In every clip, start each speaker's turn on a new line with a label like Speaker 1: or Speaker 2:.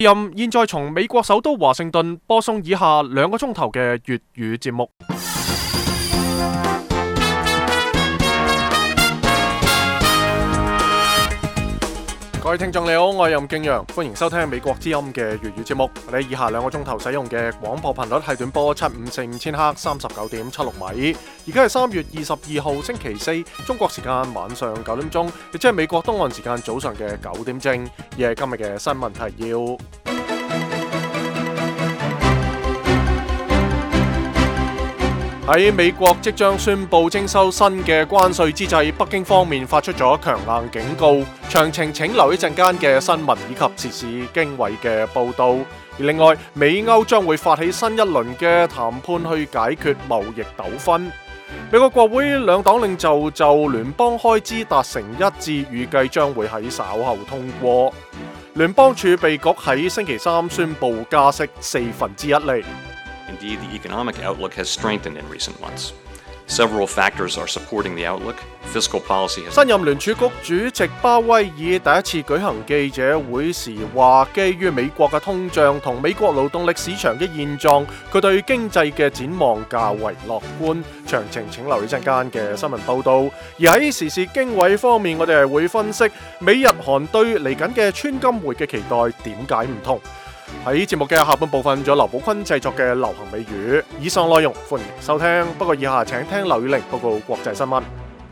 Speaker 1: 現在從美國首都華盛頓播送以下2個鐘頭嘅粵語節目。各位聽眾你好，我係任敬陽，歡迎收聽美國之音嘅粵語節目。我哋以下2個鐘頭使用嘅廣播頻率係短波7545000赫39.76米。而家係3月22號星期四，中國時間晚上9點鐘，亦即係美國東岸時間早上嘅9點正。而係今日嘅新聞提要。喺美國即將宣布徵收新嘅關稅之際，北京方面發出咗強硬警告。詳情請留意陣間嘅新聞以及時事經緯嘅報導。而另外，美歐將會發起新一輪嘅談判去解決貿易糾紛。美國國會兩黨領袖就聯邦開支達成一致，預計將會喺稍後通過。聯邦儲備局喺星期三宣布加息1/4厘。
Speaker 2: Indeed, the economic outlook has strengthened in recent months. Several factors are supporting the outlook. Fiscal policy has...
Speaker 1: 新任聯儲局主席鮑威爾第一次舉行記者會時話，基於美國嘅通脹同美國勞動力市場嘅現狀，佢對經濟嘅展望較為樂觀。詳情請留意陣間嘅新聞報導。而喺時事經緯方面，我哋係會分析美日韓對嚟緊嘅川金會嘅期待點解唔同。喺節目嘅下半部分，仲有劉寶坤製作嘅流行美語。以上內容歡迎收聽，不過以下請聽劉宇玲報告國際新聞。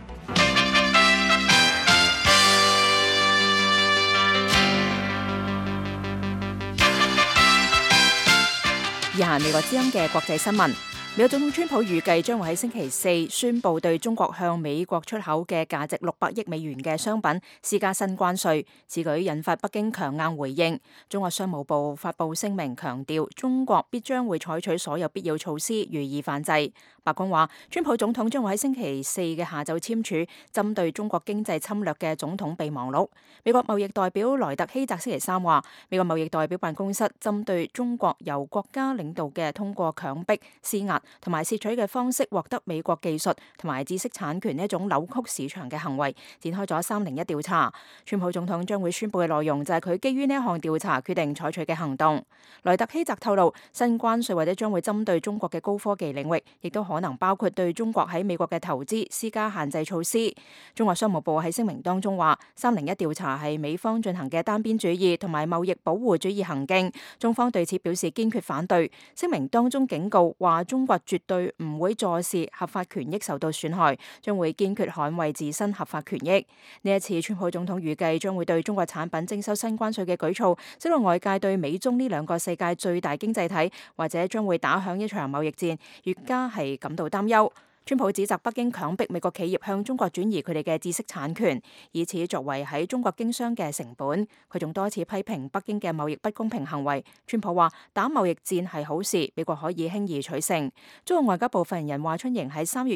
Speaker 3: 以下美國之音嘅國際新聞。美國總統川普預計將會喺星期四宣布對中國向美國出口嘅價值600億美元嘅商品施加新關稅，此舉引發北京強硬回應。中國商務部發布聲明強調，中國必將會採取所有必要措施予以反制。白宮話，川普總統將會喺星期四嘅下晝簽署針對中國經濟侵略嘅總統備忘錄。美國貿易代表萊特希澤星期三話，美國貿易代表辦公室針對中國由國家領導嘅通過強迫施壓同埋竊取嘅方式獲得美國技術同埋知識產權呢一種扭曲市場嘅行為，展開咗301調查。川普總統將會宣布嘅內容就係佢基於呢一項調查決定採取嘅行動。萊特希澤透露，新關稅或者將會針對中國嘅高科技領域，亦都可能包括對中國喺美國嘅投資施加限制措施。中國商務部喺聲明當中話，301調查係美方進行嘅單邊主義同埋貿易保護主義行徑，中方對此表示堅決反對。聲明當中警告話，中國絕對唔會坐視合法權益受到損害，將會堅決捍衛自身合法權益。呢一次，川普總統預計將會對中國產品徵收新關稅嘅舉措，使到外界對美中呢2個世界最大經濟體或者將會打響一場貿易戰，越加係感到擔憂。川普指責北京強迫美國企業向中國轉移佢哋嘅知識產權，以此作為喺中國經商嘅成本。佢仲多次批評北京嘅貿易不公平行為。川普話打貿易戰係好事，美國可以輕易取勝。中國外交部發言人華春瑩喺3月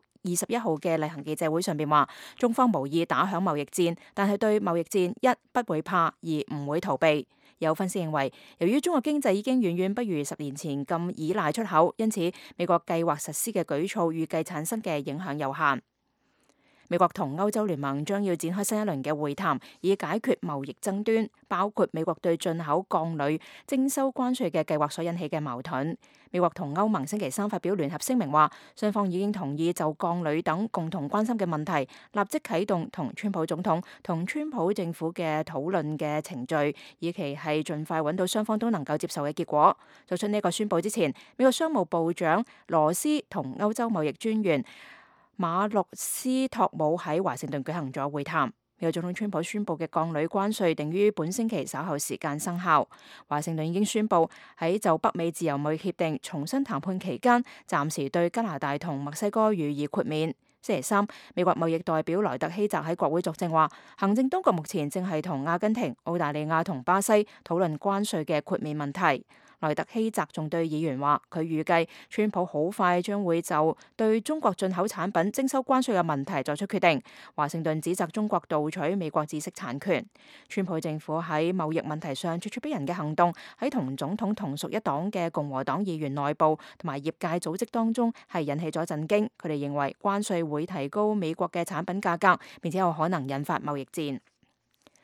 Speaker 3: 21號嘅例行記者會上邊話，中方無意打響貿易戰，但係對貿易戰一不會怕，二唔會逃避。有分析認為，由於中國經濟已經遠遠不如10年前咁依賴出口，因此美國計劃實施嘅舉措預計產生嘅影響有限。美國同歐洲聯盟將要展開新一輪嘅會談，以解決貿易爭端，包括美國對進口鋼鋁徵收關稅嘅計劃所引起嘅矛盾。美國同歐盟星期三發表聯合聲明話，雙方已經同意就鋼鋁等共同關心嘅問題，立即啟動同川普總統同川普政府嘅討論嘅程序，以期係盡快揾到雙方都能夠接受嘅結果。做出呢個宣佈之前，美國商務部長羅斯同歐洲貿易專員馬洛斯托姆喺華盛頓舉行咗會談。美國總統川普宣布嘅鋼鋁關稅定於本星期稍後時間生效。華盛頓已經宣布喺就北美自由貿易協定重新談判期間，暫時對加拿大同墨西哥予以豁免。星期三，美國貿易代表萊特希澤喺國會作證話，行政當局目前正係同阿根廷、澳大利亞同巴西討論關稅嘅豁免問題。萊特希澤仲對議員話，佢預計川普好快將會就對中國進口產品徵收關稅嘅問題作出決定。華盛頓指責中國盜取美國知識產權。川普政府喺貿易問題上咄咄逼人嘅行動，喺同總統同屬一黨嘅共和黨議員內部同埋業界組織當中係引起咗震驚。佢哋認為關稅會提高美國嘅產品價格，並且有可能引發貿易戰。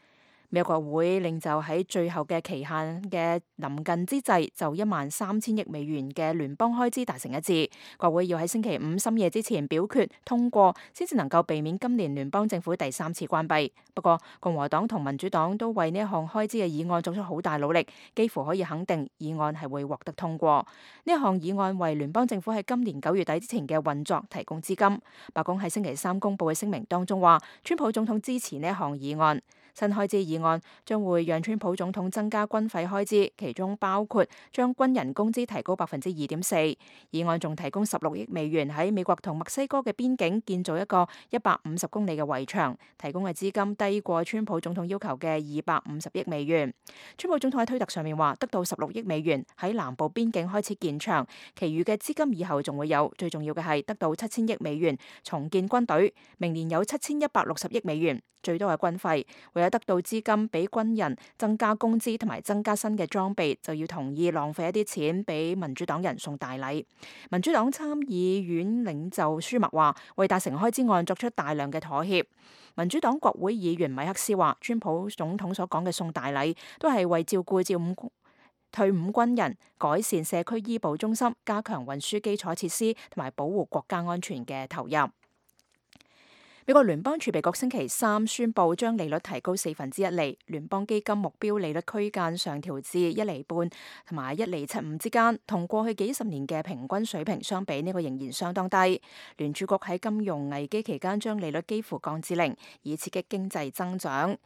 Speaker 3: 美國國會領袖喺最後嘅期限嘅臨近之際，就13,000億美元嘅聯邦開支達成一致。國會要喺星期五深夜之前表決通過，先至能夠避免今年聯邦政府第3次關閉。不過，共和黨同民主黨都為呢一項開支嘅議案作出好大努力，幾乎可以肯定議案係會獲得通過。呢一項議案為聯邦政府喺今年9月底之前嘅運作提供資金。白宮喺星期三公佈嘅聲明當中話，川普總統支持呢一項議案。新開支議案將會讓川普總統增加軍費開支，其中包括將軍人工資提高2.4%。議案仲提供16億美元喺美國同墨西哥嘅邊境建造一個150公里嘅圍牆，提供嘅資金低過川普總統要求嘅250億美元。川普總統喺推特上面話，得到16億美元喺南部邊境開始建牆，其餘嘅資金以後仲會有。最重要嘅係得到7000億美元重建軍隊，明年有7160億美元，最多嘅軍費。為咗得到資金俾軍人增加工資同埋增加新嘅裝備，就要同意浪費一啲錢俾民主黨人送大禮。民主黨參議院領袖舒默話，為達成開支案作出大量嘅妥協。民主黨國會議員米克斯話，川普總統所講嘅送大禮都係為照顧退伍軍人、改善社區醫保中心、加強運輸基礎設施同埋保護國家安全嘅投入。美國聯邦儲備局星期三宣布將利率提高1/4厘，聯邦基金目標利率區間上調至1.5厘同埋1.75厘之間，同過去幾十年嘅平均水平相比，呢個仍然相當低。聯儲局喺金融危機期間將利率幾乎降至0，以刺激經濟增長。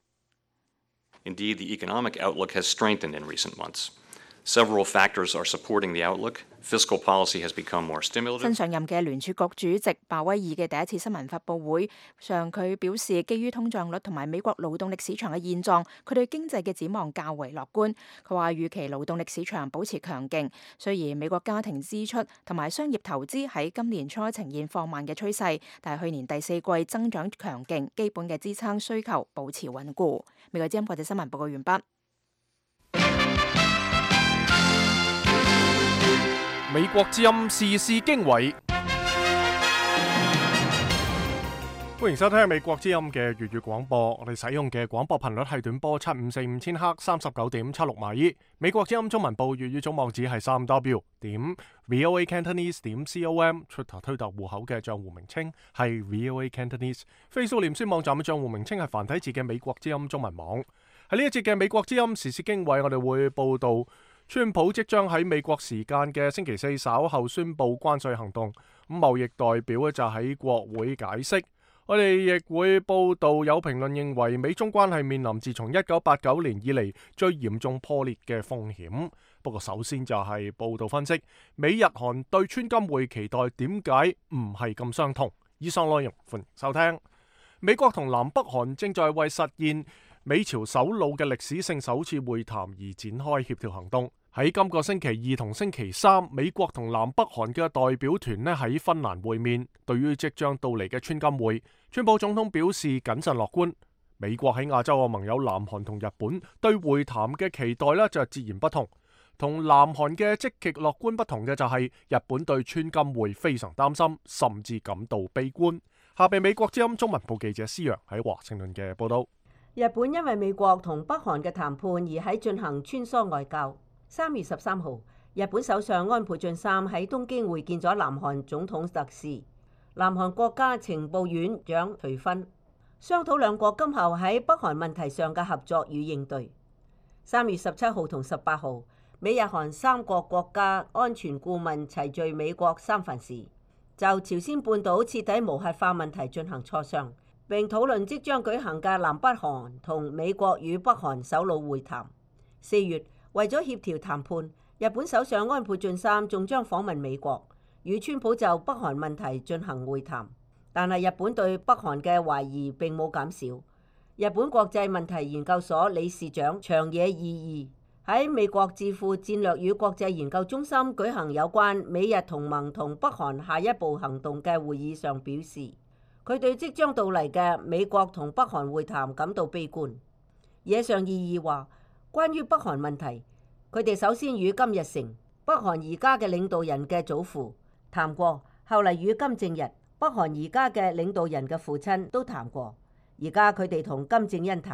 Speaker 2: Indeed, the economic outlook has strengthened in recent months. Several factors are supporting the outlook. Fiscal policy has become more stimulative.
Speaker 3: 新上任嘅聯儲局主席鮑威爾嘅第一次新聞發佈會上，佢表示基於通脹率同埋美國勞動力市場嘅現狀，佢對經濟嘅展望較為樂觀。佢話預期勞動力市場保持強勁，雖然美國家庭支出同埋商業投資喺今年初呈現放慢嘅趨勢，但係去年第4季增長強勁，基本嘅支撐需求保持穩固。美國之音國際新聞報告完畢。
Speaker 1: 美國之音時事經緯，歡迎收聽美國之音嘅粵語廣播。我哋使用嘅廣播頻率係短波7545千赫39.76米。美國之音中文部粵語總網址係3w.voacantonese.com。Twitter 推特戶口嘅賬戶名稱係 VOA Cantonese。Facebook 臉書網站嘅賬戶名稱係繁體字嘅美國之音中文網。喺呢一節嘅美國之音時事經緯，我哋會報道川普即將喺美國時間嘅星期4稍後宣布關稅行動，貿易代表咧就喺國會解釋。我哋亦會報道有評論認為美中關係面臨自從1989年以嚟最嚴重破裂嘅風險。不過首先就係報道分析美日韓對川金會期待點解唔係咁相同。以上內容歡迎收聽。美國同南北韓正在為實現美朝首腦嘅歷史性首次會談而展開協調行動。喺今個星期2同星期3，美國同南北韓嘅代表團喺芬蘭會面。對於即將到嚟嘅川金會，川普總統表示謹慎樂觀。美國喺亞洲嘅盟友南韓同日本對會談嘅期待就截然不同。同南韓嘅積極樂觀不同嘅就係日本對川金會非常擔心，甚至感到悲觀。下邊美國之音中文部記者施陽喺華盛頓嘅報道。
Speaker 4: 日本因為美國同北韓嘅談判而喺進行穿梭外交。3月13號，日本首相安倍晉三喺東京會見咗南韓總統特使、南韓國家情報院長徐薰，商討兩國今後喺北韓問題上嘅合作與應對。3月17號同18號，美日韓3國國家安全顧問齊聚美國三藩市，就朝鮮半島徹底無核化問題進行磋商，並討論即將舉行嘅南北韓同美國與北韓首腦會談。4月，為咗協調談判，日本首相安倍晉三仲將訪問美國，與川普就北韓問題進行會談。但係日本對北韓嘅懷疑並冇減少。日本國際問題研究所理事長長野義二喺美國智庫戰略與國際研究中心舉行有關美日同盟同北韓下一步行動嘅會議上表示，佢對即將到嚟嘅美國同北韓會談感到悲觀。野上義二話，關於北韓問題，佢哋首先與金日成，北韓而家嘅領導人嘅祖父談過，後嚟與金正日，北韓而家嘅領導人嘅父親都談過，而家佢哋同金正恩談，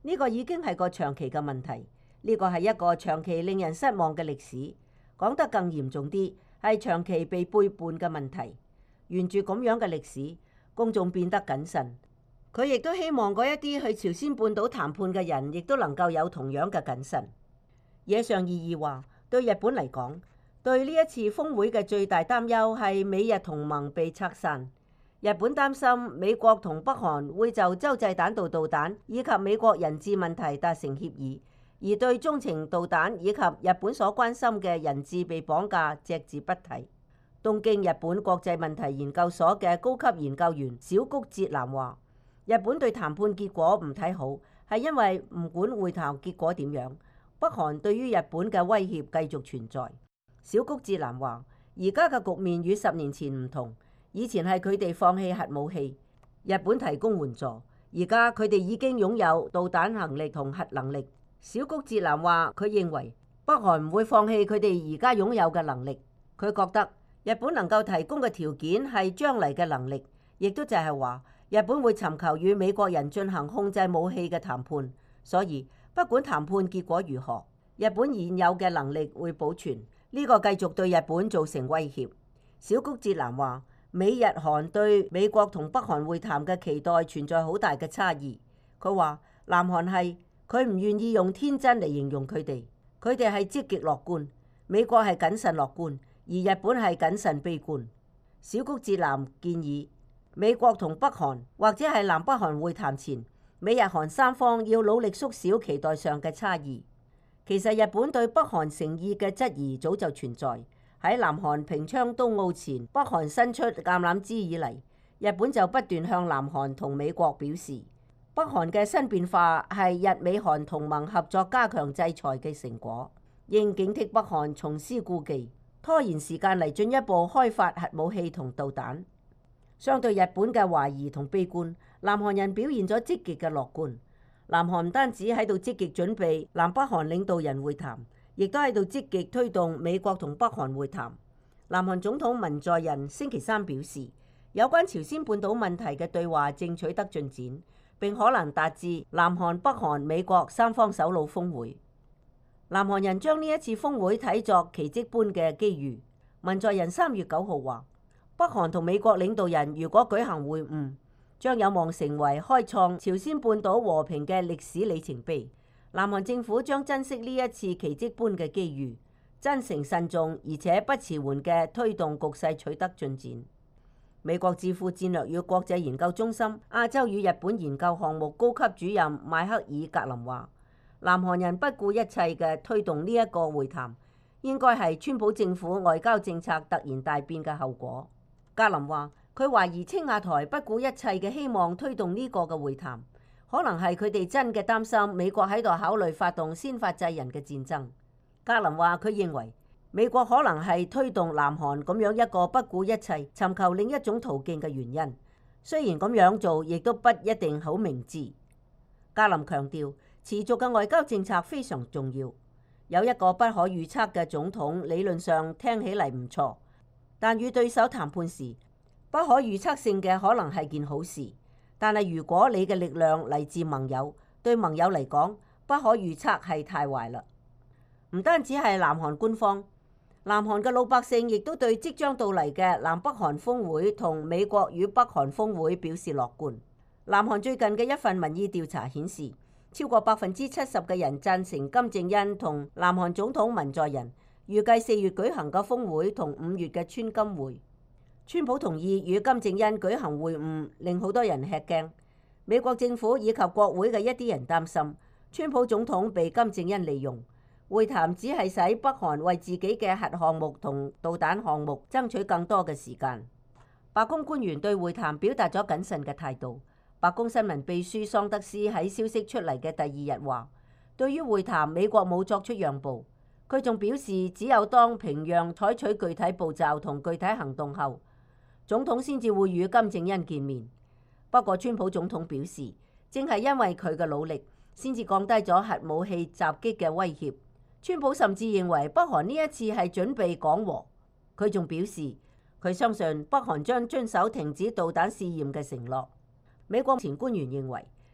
Speaker 4: 呢個已經係個長期嘅問題，呢個係一個長期令人失望嘅歷史。講得更嚴重啲，係長期被背叛嘅問題。沿住咁樣嘅歷史，公眾變得謹慎。佢亦都希望嗰一啲去朝鮮半島談判嘅人，亦都能夠有同樣嘅謹慎。野上意義話，對日本嚟講，對呢一次峰會嘅最大擔憂係美日同盟被拆散。日本擔心美國同北韓會就洲際彈道導彈以及美國人質問題達成協議，而對中程導彈以及日本所關心嘅人質被綁架隻字不提。東京日本國際問題研究所嘅高級研究員小谷哲男話，日本對談判結果唔睇好，係因為唔管會談結果點樣，北韓對於日本嘅威脅繼續存在。小谷哲男話，而家嘅局面與10年前唔同。以前係佢哋放棄核武器，日本提供援助。而家佢哋已經擁有導彈能力同核能力。小谷哲男話，佢認為北韓唔會放棄佢哋而家擁有嘅能力。佢覺得日本能夠提供嘅條件係將嚟嘅能力，亦都就係話日本會尋求與美國人進行控制武器嘅談判。所以不管談判結果如何，日本現有嘅能力會保存。呢個繼續對日本造成威脅。小谷哲男話，美日韓對美國同北韓會談嘅期待存在好大嘅差異。佢話南韓係，佢唔願意用天真嚟形容佢哋係積極樂觀，美國係謹慎樂觀，而日本係謹慎悲觀。小谷哲男建議美國同北韓或者係南北韓會談前，美日韓三方要努力縮小期待上嘅差異。其實日本對北韓誠意嘅質疑早就存在。喺南韓平昌冬奧前，北韓伸出橄欖枝以嚟，日本就不斷向南韓同美國表示，北韓嘅新變化係日美韓同盟合作加強制裁嘅成果，應警惕北韓重施故技，拖延時間嚟進一步開發核武器同導彈。相對日本嘅懷疑同悲觀，南韓人表現咗積極嘅樂觀。南韓唔單止喺度積極準備南北韓領導人會談，亦都喺度積極推動美國同北韓會談。南韓總統文在寅星期三表示，有關朝鮮半島問題嘅對話正取得進展，並可能達至南韓、北韓、美國三方首腦峰會。南韓人將呢一次峰會睇作奇蹟般嘅機遇。文在寅3月9號話，北韓同美國領導人如果舉行會晤，將有望成為開創朝鮮半島和平嘅歷史里程碑。南韓政府將珍惜呢一次奇蹟般嘅機遇，真誠慎重而且不遲緩嘅推動局勢取得進展。美國智庫戰略與國際研究中心亞洲與日本研究項目高級主任邁克爾格林話，南韓人不顧一切嘅推動呢一個會談，應該係川普政府外交政策突然大變嘅後果。格林話，佢懷疑青瓦台不顧一切嘅希望推動呢個嘅會談，可能係佢哋真嘅擔心美國喺度考慮發動先發制人嘅戰爭。格林話，佢認為美國可能係推動南韓咁樣一個不顧一切尋求另一種途徑嘅原因，雖然咁樣做亦都不一定好明智。格林強調，持續嘅外交政策非常重要。有一個不可預測嘅總統理論上聽起嚟唔錯，但與對手談判時，不可預測性嘅可能係件好事。但係如果你嘅力量嚟自盟友，對盟友嚟講，不可預測係太壞啦。唔單止係南韓官方，南韓嘅老百姓亦都對即將到嚟嘅南北韓峰會同美國與北韓峰會表示樂觀。南韓最近嘅一份民意調查顯示，超過70%嘅人贊成金正恩同南韓總統文在寅預計4月舉行嘅峰會同5月嘅川金會。川普同意與金正恩舉行會晤，令好多人吃驚。美國政府以及國會嘅一啲人擔心，川普總統被金正恩利用。會談只係使北韓為自己嘅核項目同導彈項目爭取更多嘅時間。白宮官員對會談表達咗謹慎嘅態度。白宮新聞秘書桑德斯喺消息出嚟嘅第2日話，對於會談，美國冇作出讓步。佢仲表示，只有當平壤採取具體步驟同具體行動後，總統先至會與金正恩見面。不過，川普總統表示，正係因為佢嘅努力，先至降低咗核武器襲擊嘅威脅。川普甚至認為北韓呢一次係準備講和。佢仲表示，佢相信北韓將遵守停止導彈試驗嘅承諾。美國前官員認為，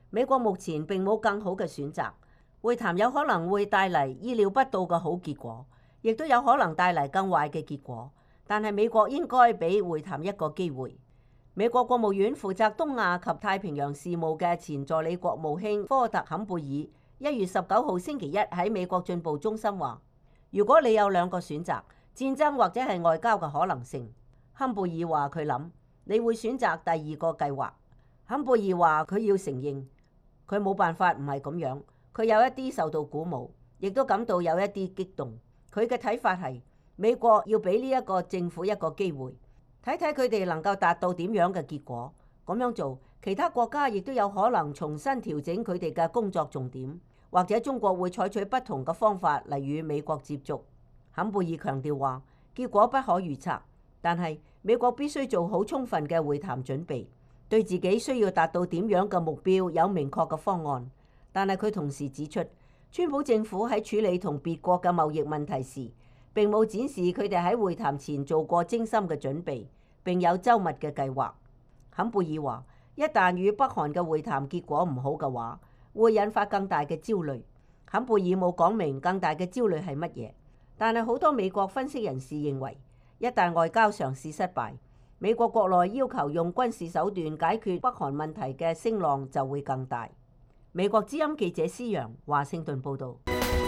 Speaker 4: 美國目前並冇更好嘅選擇，會談有可能會帶嚟意料不到嘅好結果，亦都有可能帶嚟更壞嘅結果。但係美國應該俾會談一個機會。美國國務院負責東亞及太平洋事務嘅前助理國務卿科特坎貝爾1月19號星期一喺美國進步中心話：如果你有兩個選擇，戰爭或者係外交嘅可能性，坎貝爾話佢諗你會選擇第二個計劃。坎貝爾話佢要承認佢冇辦法唔係咁樣，佢有一啲受到鼓舞，亦都感到有一啲激動。佢嘅睇法係美國要俾呢一個政府一個機會，睇睇佢哋能夠達到點樣嘅結果。咁樣做，其他國家亦都有可能重新調整佢哋嘅工作重點，或者中國會採取不同嘅方法嚟與美國接觸。坎貝爾強調話，結果不可預測，但係美國必須做好充分嘅會談準備，對自己需要達到點樣嘅目標有明確嘅方案。但係佢同時指出，川普政府喺處理同別國嘅貿易問題時，並冇展示佢哋喺會談前做過精心嘅準備，並有周密嘅計劃。坎貝爾話，一旦與北韓嘅會談結果唔好嘅話，會引發更大嘅焦慮。坎貝爾冇講明更大嘅焦慮係乜嘢，但係好多美國分析人士認為，一旦外交嘗試失敗，美國國內要求用軍事手段解決北韓問題嘅聲浪就會更大。美國之音記者施洋華盛頓報導。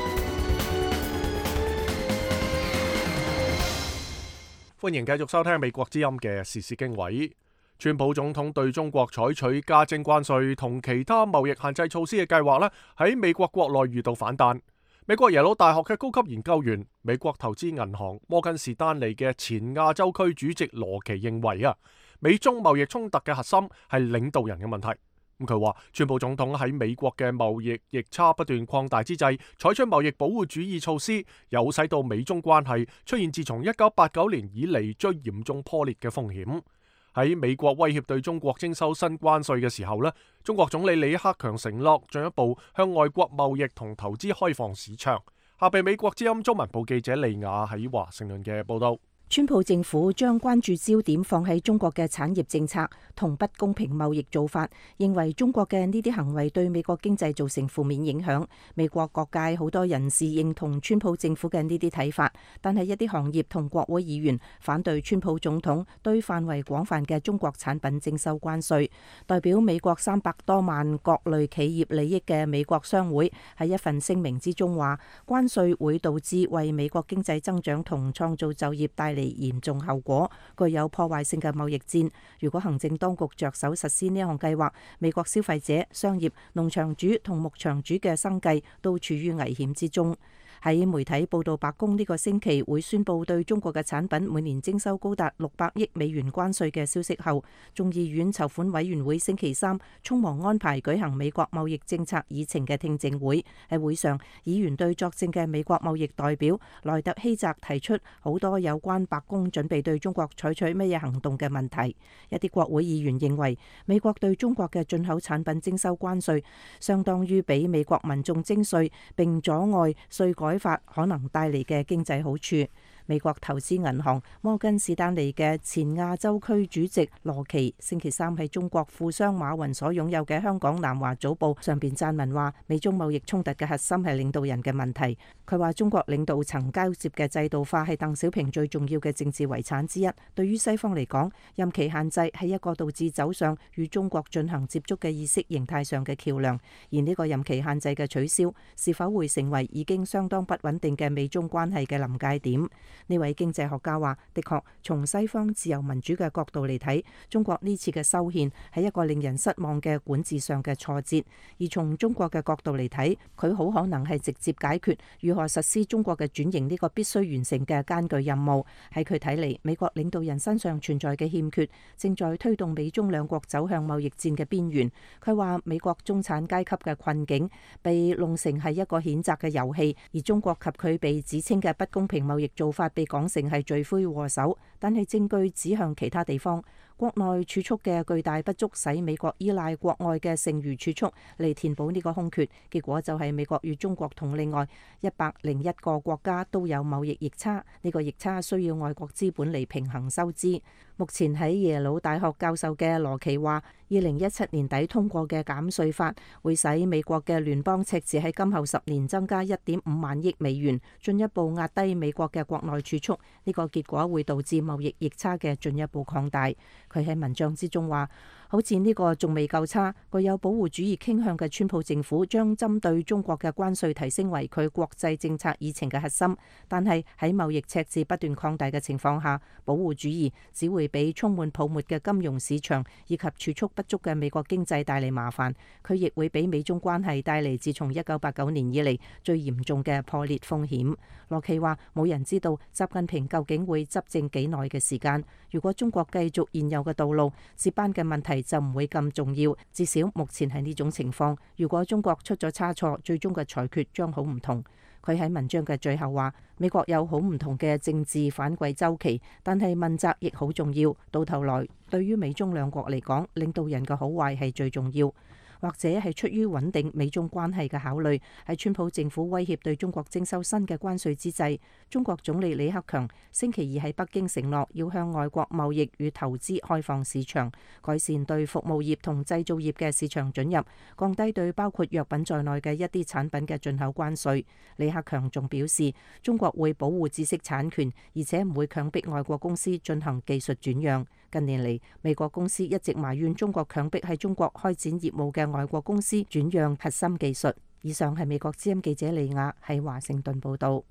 Speaker 1: 歡迎繼續收聽美國之音嘅時事經緯。川普總統對中國採取加徵關稅同其他貿易限制措施嘅計劃呢，喺美國國內遇到反彈。美國耶魯大學嘅高級研究員、美國投資銀行摩根士丹利嘅前亞洲區主席羅奇認為美中貿易衝突嘅核心係領導人嘅問題。佢話，川普總統喺美國嘅貿易逆差不斷擴大之際，採取貿易保護主義措施，有使到美中關係出現自從1989年以嚟最嚴重破裂嘅風險。喺美國威脅對中國徵收新關稅嘅時候呢，中國總理李克強承諾進一步向外國貿易同投資開放市場。下邊美國之音中文部記者利亞喺華盛頓嘅報道。
Speaker 3: 川普政府將關注焦點放喺中國嘅產業政策同不公平貿易做法，認為中國嘅呢啲行為對美國經濟造成負面影響。美國各界好多人士認同川普政府嘅呢啲睇法，但係一啲行業同國會議員反對川普總統對範圍廣泛嘅中國產品徵收關稅。代表美國300多萬各類企業利益嘅美國商會喺一份聲明之中話，關稅會導致為美國經濟增長同創造就業帶嚟嚴重後果，具有破壞性嘅貿易戰。如果行政當局着手實施呢項計劃，美國消費者、商業、農場主同牧場主嘅生計都處於危險之中。喺媒體報道，白宮呢個星期會宣布對中國嘅產品每年徵收高達600億美元關稅嘅消息後，眾議院籌款委員會星期三匆忙安排舉行美國貿易政策議程嘅聽證會。喺會上，議員對作證嘅美國貿易代表萊特希澤提出好多有關白宮準備對中國採取乜嘢行動嘅問題。一啲國會議員認為，美國對中國嘅進口產品徵收關稅，相當於俾美國民眾徵稅，並阻礙稅改法可能帶嚟嘅經濟好處。美國投資銀行摩根士丹利嘅前亞洲區主席羅奇星期三喺中國富商馬雲所擁有嘅香港南華早報上邊撰文話，美中貿易衝突嘅核心係領導人嘅問題。佢話中國領導層交接嘅制度化係鄧小平最重要嘅政治遺產之一。對於西方嚟講，任期限制係一個導致走上與中國進行接觸嘅意識形態上嘅橋梁，而呢個任期限制嘅取消是否會成為已經相當不穩定嘅美中關係嘅臨界點？呢位經濟學家話，的確從西方自由民主嘅角度嚟睇，中國呢次嘅修憲係一個令人失望嘅管治上嘅挫折；而從中國嘅角度嚟睇，佢好可能係直接解決如何實施中國嘅轉型呢個必須完成嘅艱巨任務。喺佢睇嚟，美國領導人身上存在嘅欠缺，正在推動美中兩國走向貿易戰嘅邊緣。佢話美國中產階級嘅困境被弄成係一個譴責嘅遊戲，而中國及佢被指稱嘅不公平貿易做法被講成係罪魁禍首，但係證據指向其他地方。
Speaker 5: 國內儲蓄嘅巨大不足使美國依賴國外嘅剩餘儲蓄嚟填補呢個空缺，結果就係美國與中國同另外101個國家都有貿易逆差，呢個逆差需要外國資本嚟平衡收支。目前喺耶魯大學教授嘅羅奇話，2017年底通過嘅減稅法會使美國嘅聯邦赤字喺今後10年增加1.5萬億美元，進一步壓低美國嘅國內儲蓄。呢個結果會導致貿易逆差嘅進一步擴大。佢喺文章之中話，好似呢個仲未夠差，具有保護主義傾向嘅川普政府將針對中國嘅關稅提升為佢國際政策議程嘅核心，但係喺貿易赤字不斷擴大嘅情況下，保護主義只會俾充滿泡沫嘅金融市場以及儲蓄不足嘅美國經濟帶嚟麻煩，佢亦會俾美中關係帶嚟自從1989年以嚟最嚴重嘅破裂風險。羅奇話，冇人知道習近平究竟會執政幾耐嘅時間，如果中國繼續現有嘅道路，接班嘅問題就唔會咁重要，至少目前係呢種情況。如果中國出咗差錯，最終嘅裁決將好唔同。佢喺文章嘅最後話，美國有好唔同嘅政治反饋週期，但係問責亦好重要。到頭來，對於美中兩國嚟講，領導人嘅好壞係最重要。或者係出於穩定美中關係嘅考慮，喺川普政府威脅對中國徵收新嘅關稅之際，中國總理李克強星期二喺北京承諾要向外國貿易與投資開放市場，改善對服務業同製造業嘅市場准入，降低對包括藥品在內嘅一啲產品嘅進口關稅。李克強仲表示，中國會保護知識產權，而且唔會強迫外國公司進行技術轉讓。近年嚟，美國公司一直埋怨中國強迫喺中國開展業務嘅外國公司轉讓核心技術。以上係美國之音記者李雅喺華盛頓報道。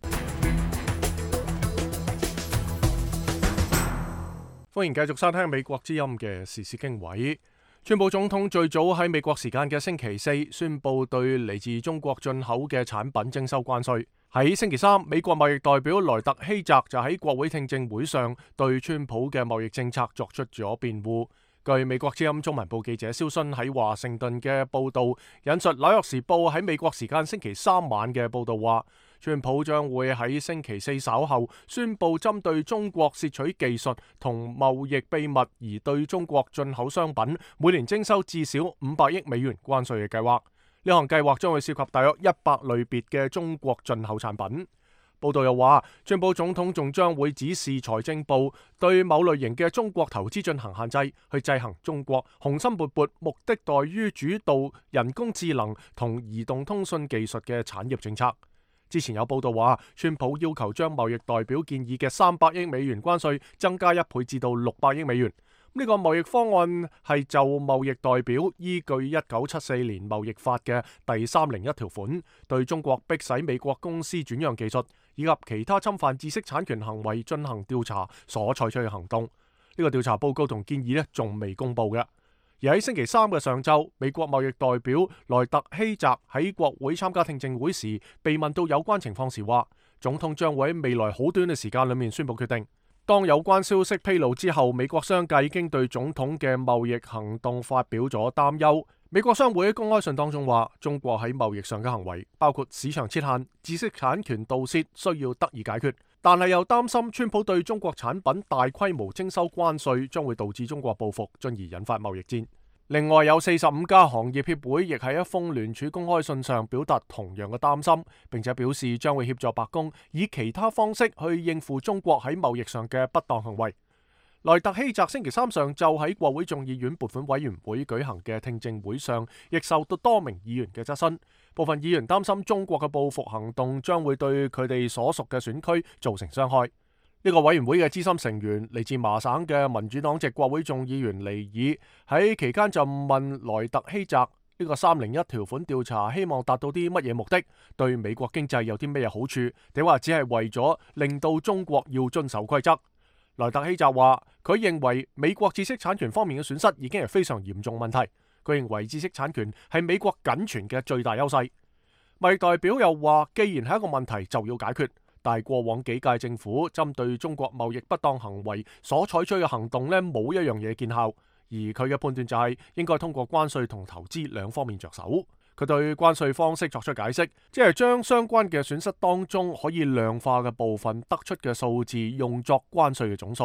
Speaker 1: 歡迎繼續收聽美國之音嘅時事經緯。川普總統最早喺美國時間嘅星期四宣布對嚟自中國進口嘅產品徵收關稅。喺星期三，美國貿易代表萊特希澤就喺國會聽證會上對川普嘅貿易政策作出咗辯護。據美國之音中文部記者蕭勳喺華盛頓嘅報道，引述紐約時報喺美國時間星期三晚嘅報道話，川普將會喺星期四稍後宣布針對中國竊取技術同貿易秘密而對中國進口商品每年徵收至少500億美元關稅嘅計劃。呢項計劃將會涉及大約100類別嘅中國進口產品。報道又話，川普總統仲將會指示財政部對某類型嘅中國投資進行限制，去制衡中國雄心勃勃、目的在於主導人工智能同移動通訊技術嘅產業政策。之前有報道話，川普要求將貿易代表建議嘅300億美元關稅增加1倍至到600億美元。呢個貿易方案係就貿易代表依據1974年貿易法嘅第301條款，對中國迫使美國公司轉讓技術以及其他侵犯知識產權行為進行調查所採取嘅行動。呢個調查報告同建議仲未公布嘅。而喺星期三嘅上晝，美國貿易代表萊特希澤喺國會參加聽證會時，被問到有關情況時話，總統將會喺未來好短嘅時間裏面宣布決定。當有關消息披露之後，美國商界已經對總統嘅貿易行動發表咗擔憂。美國商會喺公開信當中話，中國喺貿易上嘅行為，包括市場設限、知識產權盜竊，需要得以解決。但係又擔心川普對中國產品大規模徵收關稅，將會導致中國報復，進而引發貿易戰。另外有45家行業協會亦喺一封聯署公開信上表達同樣嘅擔心，並且表示將會協助白宮以其他方式去應付中國喺貿易上嘅不當行為。萊特希澤星期三上晝喺國會眾議院撥款委員會舉行嘅聽證會上，亦受到多名議員嘅質詢。部分議員擔心中國嘅報復行動將會對佢哋所屬嘅選區造成傷害。呢個委員會嘅資深成員嚟自麻省嘅民主黨籍國會眾議員尼爾喺期間就問萊特希澤，呢個301條款調查希望達到啲乜嘢目的，對美國經濟有啲咩好處，定話只係為咗令到中國要遵守規則。萊特希澤話，佢認為美國知識產權方面嘅損失已經係非常嚴重問題，佢認為知識產權係美國僅存嘅最大優勢。貿易代表又話，既然係一個問題就要解決，但係過往幾屆政府針對中國貿易不當行為所採取嘅行動冇一樣嘢見效，而佢嘅判斷就係應該通過關稅同投資兩方面着手。佢對關稅方式作出解釋，即係將相關嘅損失當中可以量化嘅部分得出嘅數字用作關稅嘅總數，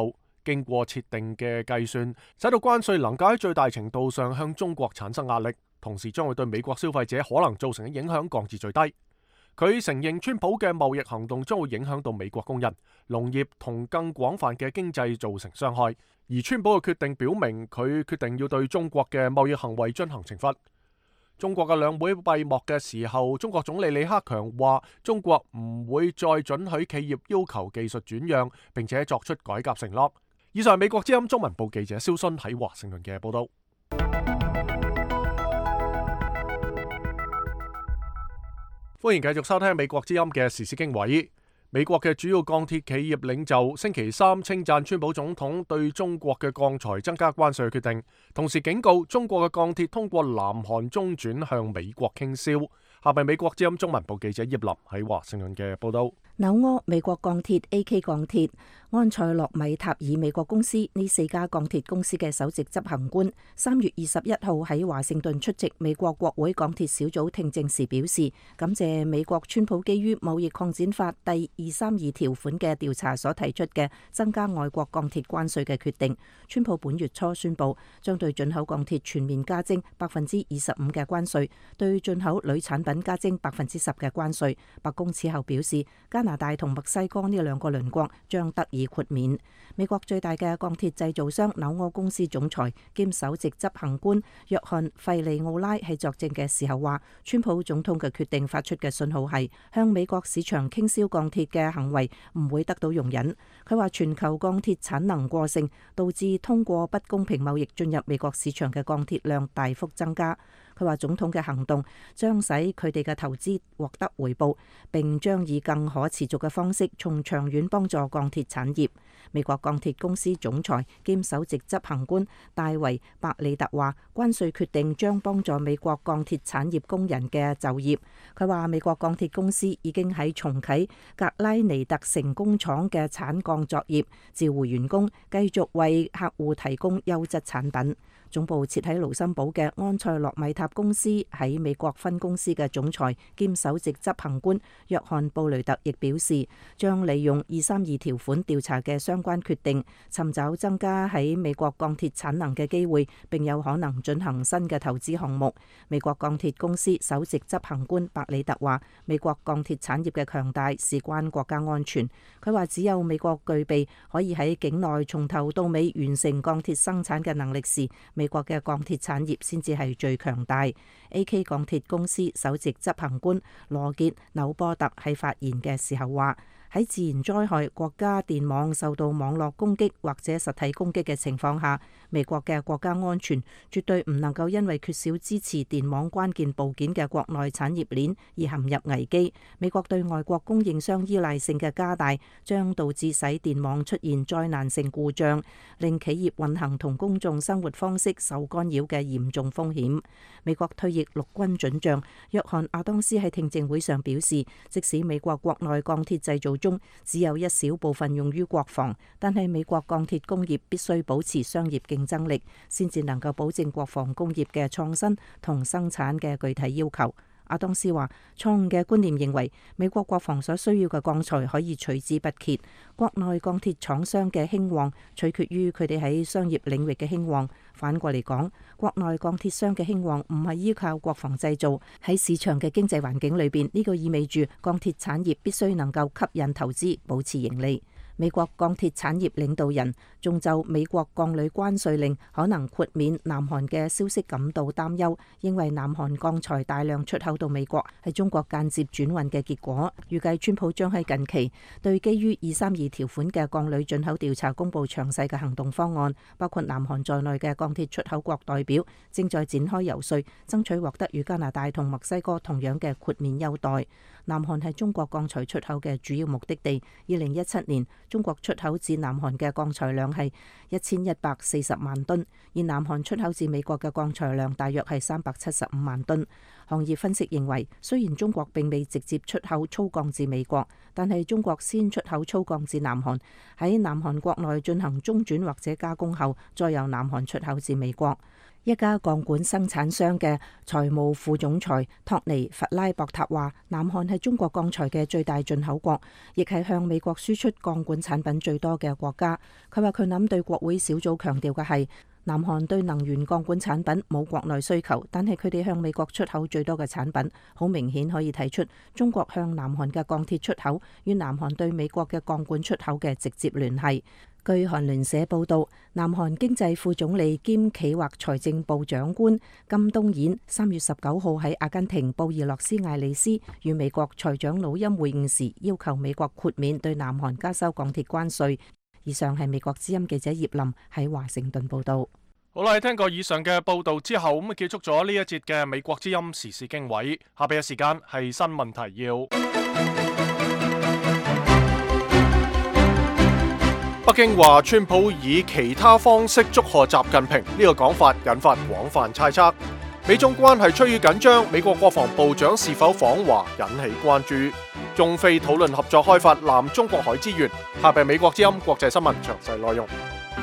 Speaker 1: 經過設定嘅計算，使到關稅能夠喺最大程度上向中國產生壓力，同時將會對美國消費者可能造成嘅影響降至最低。佢承認川普嘅貿易行動將會影響到美國工人、農業同更廣泛嘅經濟造成傷害，而川普嘅決定表明佢決定要對中國嘅貿易行為進行懲罰。中國嘅兩會閉幕嘅時候，中國總理李克強話中國唔會再准許企業要求技術轉讓，並且作出改革承諾。以上係美國之音中文部記者蕭勳喺華盛頓嘅報道。歡迎繼續收聽美國之音嘅時事經緯。美國嘅主要鋼鐵企業領袖星期三稱讚川普總統對中國嘅鋼材增加關稅嘅決定，同時警告中國嘅鋼鐵通過南韓中轉向美國傾銷。下面美國之音中文部記者葉林喺華盛頓嘅報道。
Speaker 5: 紐柯美國鋼鐵、AK 鋼鐵、安塞洛米塔爾美國公司呢4家鋼鐵公司嘅首席執行官3月21號喺華盛頓出席美國國會鋼鐵小組聽證時表示，感謝美國川普基於貿易擴展法第232條款嘅調查所提出嘅增加外國鋼鐵關稅嘅決定。川普本月初宣布將對進口鋼鐵全面加徵25%嘅關稅，對進口鋁產品加徵10%嘅關稅。白宮此後表示，加拿大同墨西哥呢2個鄰國將得以豁免。美國最大嘅鋼鐵製造商紐柯公司總裁兼首席執行官約翰費利奧拉喺作證嘅時候話，川普總統嘅決定發出嘅信號係向美國市場傾銷鋼鐵嘅行為唔會得到容忍。佢話全球鋼鐵產能過剩，導致通過不公平貿易進入美國市場嘅鋼鐵量大幅增加。佢話總統嘅行動將使佢哋嘅投資獲得回報，並將以更可持續嘅方式從長遠幫助鋼鐵產業。美國鋼鐵公司總裁兼首席執行官戴維伯里特話，關稅決定將幫助美國鋼鐵產業工人嘅就業。佢話美國鋼鐵公司已經喺重啟格拉尼特城工廠嘅產鋼作業，召回員工，繼續為客戶提供優質產品。總部設喺盧森堡嘅安塞洛米塔公司喺美國分公司嘅總裁兼首席執行官約翰布雷特亦表示，將利用232條款調查嘅相關決定，尋找增加喺美國鋼鐵產能嘅機會，並有可能進行新嘅投資項目。美國鋼鐵公司首席執行官伯里特話，美國鋼鐵產業嘅強大事關國家安全。佢話只有美國具備可以喺境內從頭到尾完成鋼鐵生產嘅能力時，美國嘅鋼鐵產業先至係最強大。AK 鋼鐵公司首席執行官羅傑紐波特喺發言嘅時候話，喺自然災害、國家電網受到網絡攻擊或者實體攻擊嘅情況下，美國嘅國家安全絕對唔能夠因為缺少支持電網關鍵部件嘅國內產業鏈而陷入危機。美國對外國供應商依賴性嘅加大，將導致使電網出現災難性故障，令企業運行同公眾生活方式受干擾嘅嚴重風險。美國退役陸軍准將約翰亞當斯喺聽證會上表示，即使美國國內鋼鐵製造中只有一小部分用於國防，但係美國鋼鐵工業必須保持商業競爭力，先至能夠保證國防工業嘅創新同生產嘅具體要求。阿當斯話，錯誤嘅觀念認為美國國防所需要嘅鋼材可以取之不竭，國內鋼鐵廠商嘅興旺取決於佢哋喺商業領域嘅興旺。反過嚟講，國內鋼鐵商嘅興旺唔係依靠國防製造。喺市場嘅經濟環境裏邊，呢個意味住鋼鐵產業必須能夠吸引投資，保持盈利。美國鋼鐵產業領導人仲就美國鋼鋁關稅令可能豁免南韓嘅消息感到擔憂，認為南韓鋼材大量出口到美國係中國間接轉運嘅結果。預計川普將喺近期對基於232條款嘅鋼鋁進口調查公佈詳細嘅行動方案，包括南韓在內嘅鋼鐵出口國代表正在展開游說，爭取獲得與加拿大同墨西哥同樣嘅豁免優待。南韓係中國鋼材出口嘅主要目的地。2017年，中國出口至南韓嘅鋼材量係1140萬噸，而南韓出口至美國嘅鋼材量大約係375萬噸。行業分析認為，雖然中國並未直接出口粗鋼至美國，但係中國先出口粗鋼至南韓，喺南韓國內進行中轉或者加工後，再由南韓出口至美國。 一家鋼管生產商嘅財務副總裁托尼·弗拉博塔話，南韓係中國鋼材嘅最大進口國，亦係向美國輸出鋼管產品最多嘅國家。佢話佢諗對國會小組強調嘅係，南韓對能源鋼管產品冇國內需求，但係佢哋向美國出口最多嘅產品，好明顯可以睇出中國向南韓嘅鋼鐵出口與南韓對美國嘅鋼管出口嘅直接聯繫。據韓聯社報導，南韓經濟副總理兼企劃財政部長官金東彥3月19號喺阿根廷布宜諾斯艾利斯與美國財長努欽會晤時，要求美國豁免對南韓加收鋼鐵關稅。以上係美國之音記者葉林喺華盛頓報導。
Speaker 1: 好啦，聽過以上嘅報導之後，咁啊結束咗呢一節嘅美國之音時事經緯。下邊嘅時間係新聞提要。北京話川普以其他方式祝賀習近平，呢個講法引發廣泛猜測。美中關係趨於緊張，美國國防部長是否訪華引起關注。中非討論合作開發南中國海資源。下邊美國之音國際新聞詳細內容。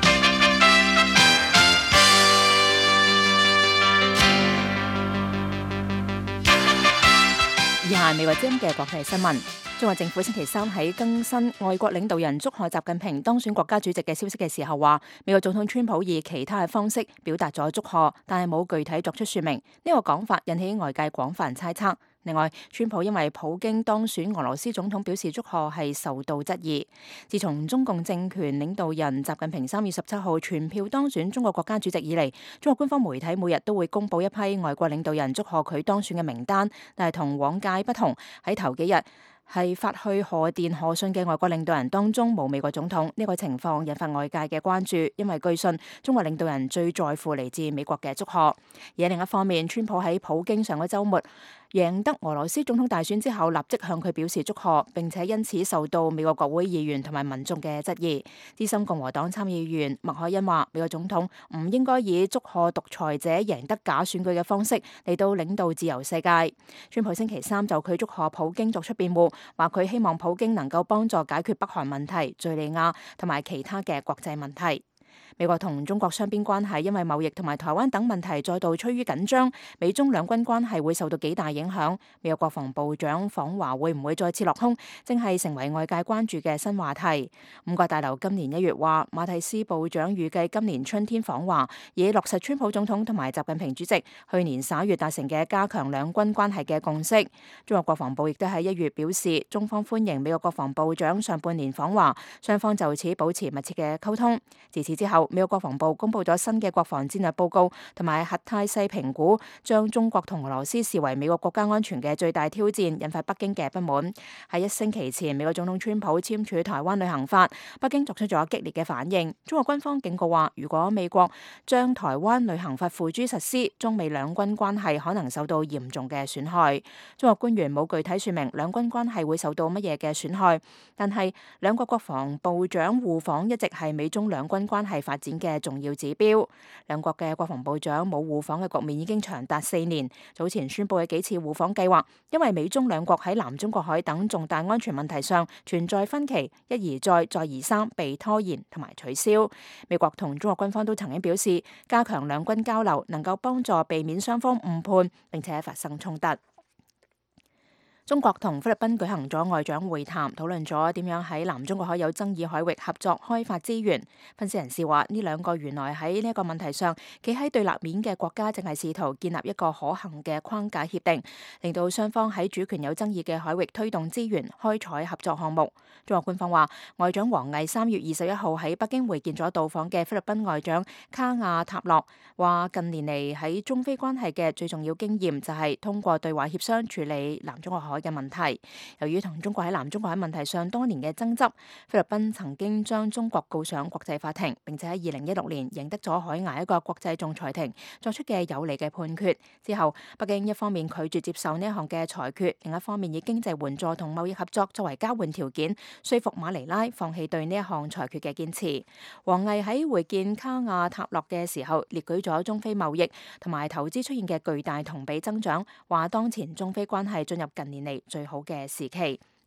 Speaker 3: 以下係美國之音嘅國際新聞。中國政府星期三喺更新外國領導人祝賀習近平當選國家主席嘅消息嘅時候話，美國總統川普以其他嘅方式表達咗祝賀，但係冇具體作出說明。呢個講法引起外界廣泛猜測。另外，川普因為普京當選俄羅斯總統表示祝賀係受到質疑。自從中共政權領導人習近平3月17號全票當選中國國家主席以嚟，中國官方媒體每日都會公布一批外國領導人祝賀佢當選嘅名單，但係同往屆不同，喺頭幾日係發去賀電賀信嘅外國領導人當中冇美國總統。呢個情況引發外界嘅關注，因為據信中國領導人最在乎嚟自美國嘅祝賀。而另一方面，川普喺普京上個週末贏得俄羅斯總統大選之後，立即向佢表示祝賀，並且因此受到美國國會議員同埋民眾嘅質疑。資深共和黨參議員麥凱恩話：美國總統唔應該以祝賀獨裁者贏得假選舉嘅方式嚟到領導自由世界。川普星期三就佢祝賀普京作出辯護，話佢希望普京能夠幫助解決北韓問題、敘利亞同埋其他嘅國際問題。美國同中國雙邊關係因為貿易同埋台灣等問題再度趨於緊張，美中兩軍關係會受到幾大影響。美國國防部長訪華會唔會再次落空，正係成為外界關注嘅新話題。五角大樓今年1月話，馬蒂斯部長預計今年春天訪華，以落實川普總統同埋習近平主席去年11月達成嘅加強兩軍關係嘅共識。中國國防部亦都喺1月表示，中方歡迎美國國防部長上半年訪華，雙方就此保持密切嘅溝通。自此之後，美國國防部公布咗新嘅國防戰略報告同埋核態勢評估，將中國同俄羅斯視為美國國家安全嘅最大挑戰，引發北京嘅不滿。喺1星期前，美國總統川普簽署台灣旅行法，北京作出咗激烈嘅反應。中國軍方警告話，如果美國將台灣旅行法付諸實施，中美兩軍關係可能受到嚴重嘅損害。中國官員冇具體說明兩軍關係會受到乜嘢嘅損害，但係兩國國防部長互訪一直係美中兩軍關係發展嘅重要指標。兩國嘅國防部長冇互訪嘅局面已經長達4年。早前宣布嘅幾次互訪計劃，因為美中兩國喺南中國海等重大安全問題上存在分歧，一而再再而三被拖延同埋取消。美國同中國軍方都曾經表示，加強兩軍交流能夠幫助避免雙方誤判並且發生衝突。中國同菲律賓舉行咗外長會談，討論咗點樣喺南中國海有爭議海域合作開發資源。分析人士話，呢兩個原來喺呢一個問題上企喺對立面嘅國家，正係試圖建立一個可行嘅框架協定，令到雙方喺主權有爭議嘅海域推動資源開採合作項目。中國官方話，外長王毅3月21號喺北京會見咗到訪嘅菲律賓外長卡亞塔諾，話近年嚟喺中菲關係嘅最重要經驗就係通過對話協商處理南中國海嘅問題。由於同中國喺南中國海問題上多年嘅爭執，菲律賓曾經將中國告上國際法庭，並且喺2016年贏得咗海牙一個國際仲裁庭作出嘅有利嘅判決。之後，北京一方面拒絕接受呢一項嘅裁決，另一方面以經濟援助同貿易合作作為交換條件，說服馬尼拉放棄對呢一項裁決嘅堅持。王毅喺會見卡亞塔諾嘅時候，列舉咗中菲貿易同埋投資出現嘅巨大同比增長，話當前中菲關係進入近年嚟最好嘅時期。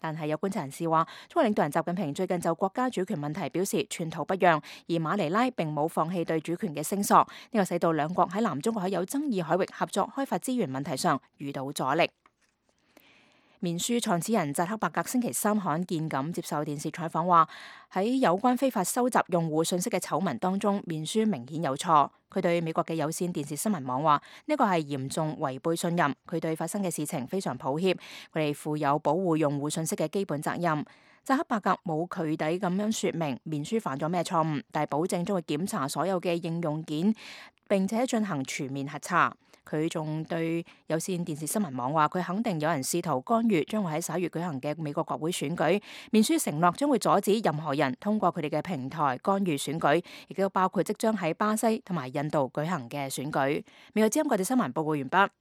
Speaker 3: 但係有觀察人士話，中國領導人習近平最近就國家主權問題表示寸土不讓，而馬尼拉並冇放棄對主權嘅聲索，呢個使到兩國喺南中國海有爭議海域合作開發資源問題上遇到阻力。面書創始人扎克伯格星期三罕見咁接受電視採訪話，喺有關非法收集用戶信息嘅醜聞當中，面書明顯有錯。佢對美國嘅有線電視新聞網話，呢個係嚴重違背信任，佢對發生嘅事情非常抱歉，佢哋負有保護用戶信息嘅基本責任。扎克伯格冇具體咁樣說明面書犯咗咩錯誤，但係保證將會檢查所有嘅應用件，並且進行全面核查。佢仲對有線電視新聞網話，佢肯定有人試圖干預將會喺11月舉行嘅美國國會選舉。面書承諾將會阻止任何人通過佢哋嘅平台干預選舉，亦都包括即將喺巴西同埋印度舉行嘅選舉。美國之音國際新聞報告完畢。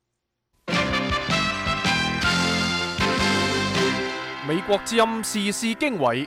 Speaker 1: 美國之音時事經緯，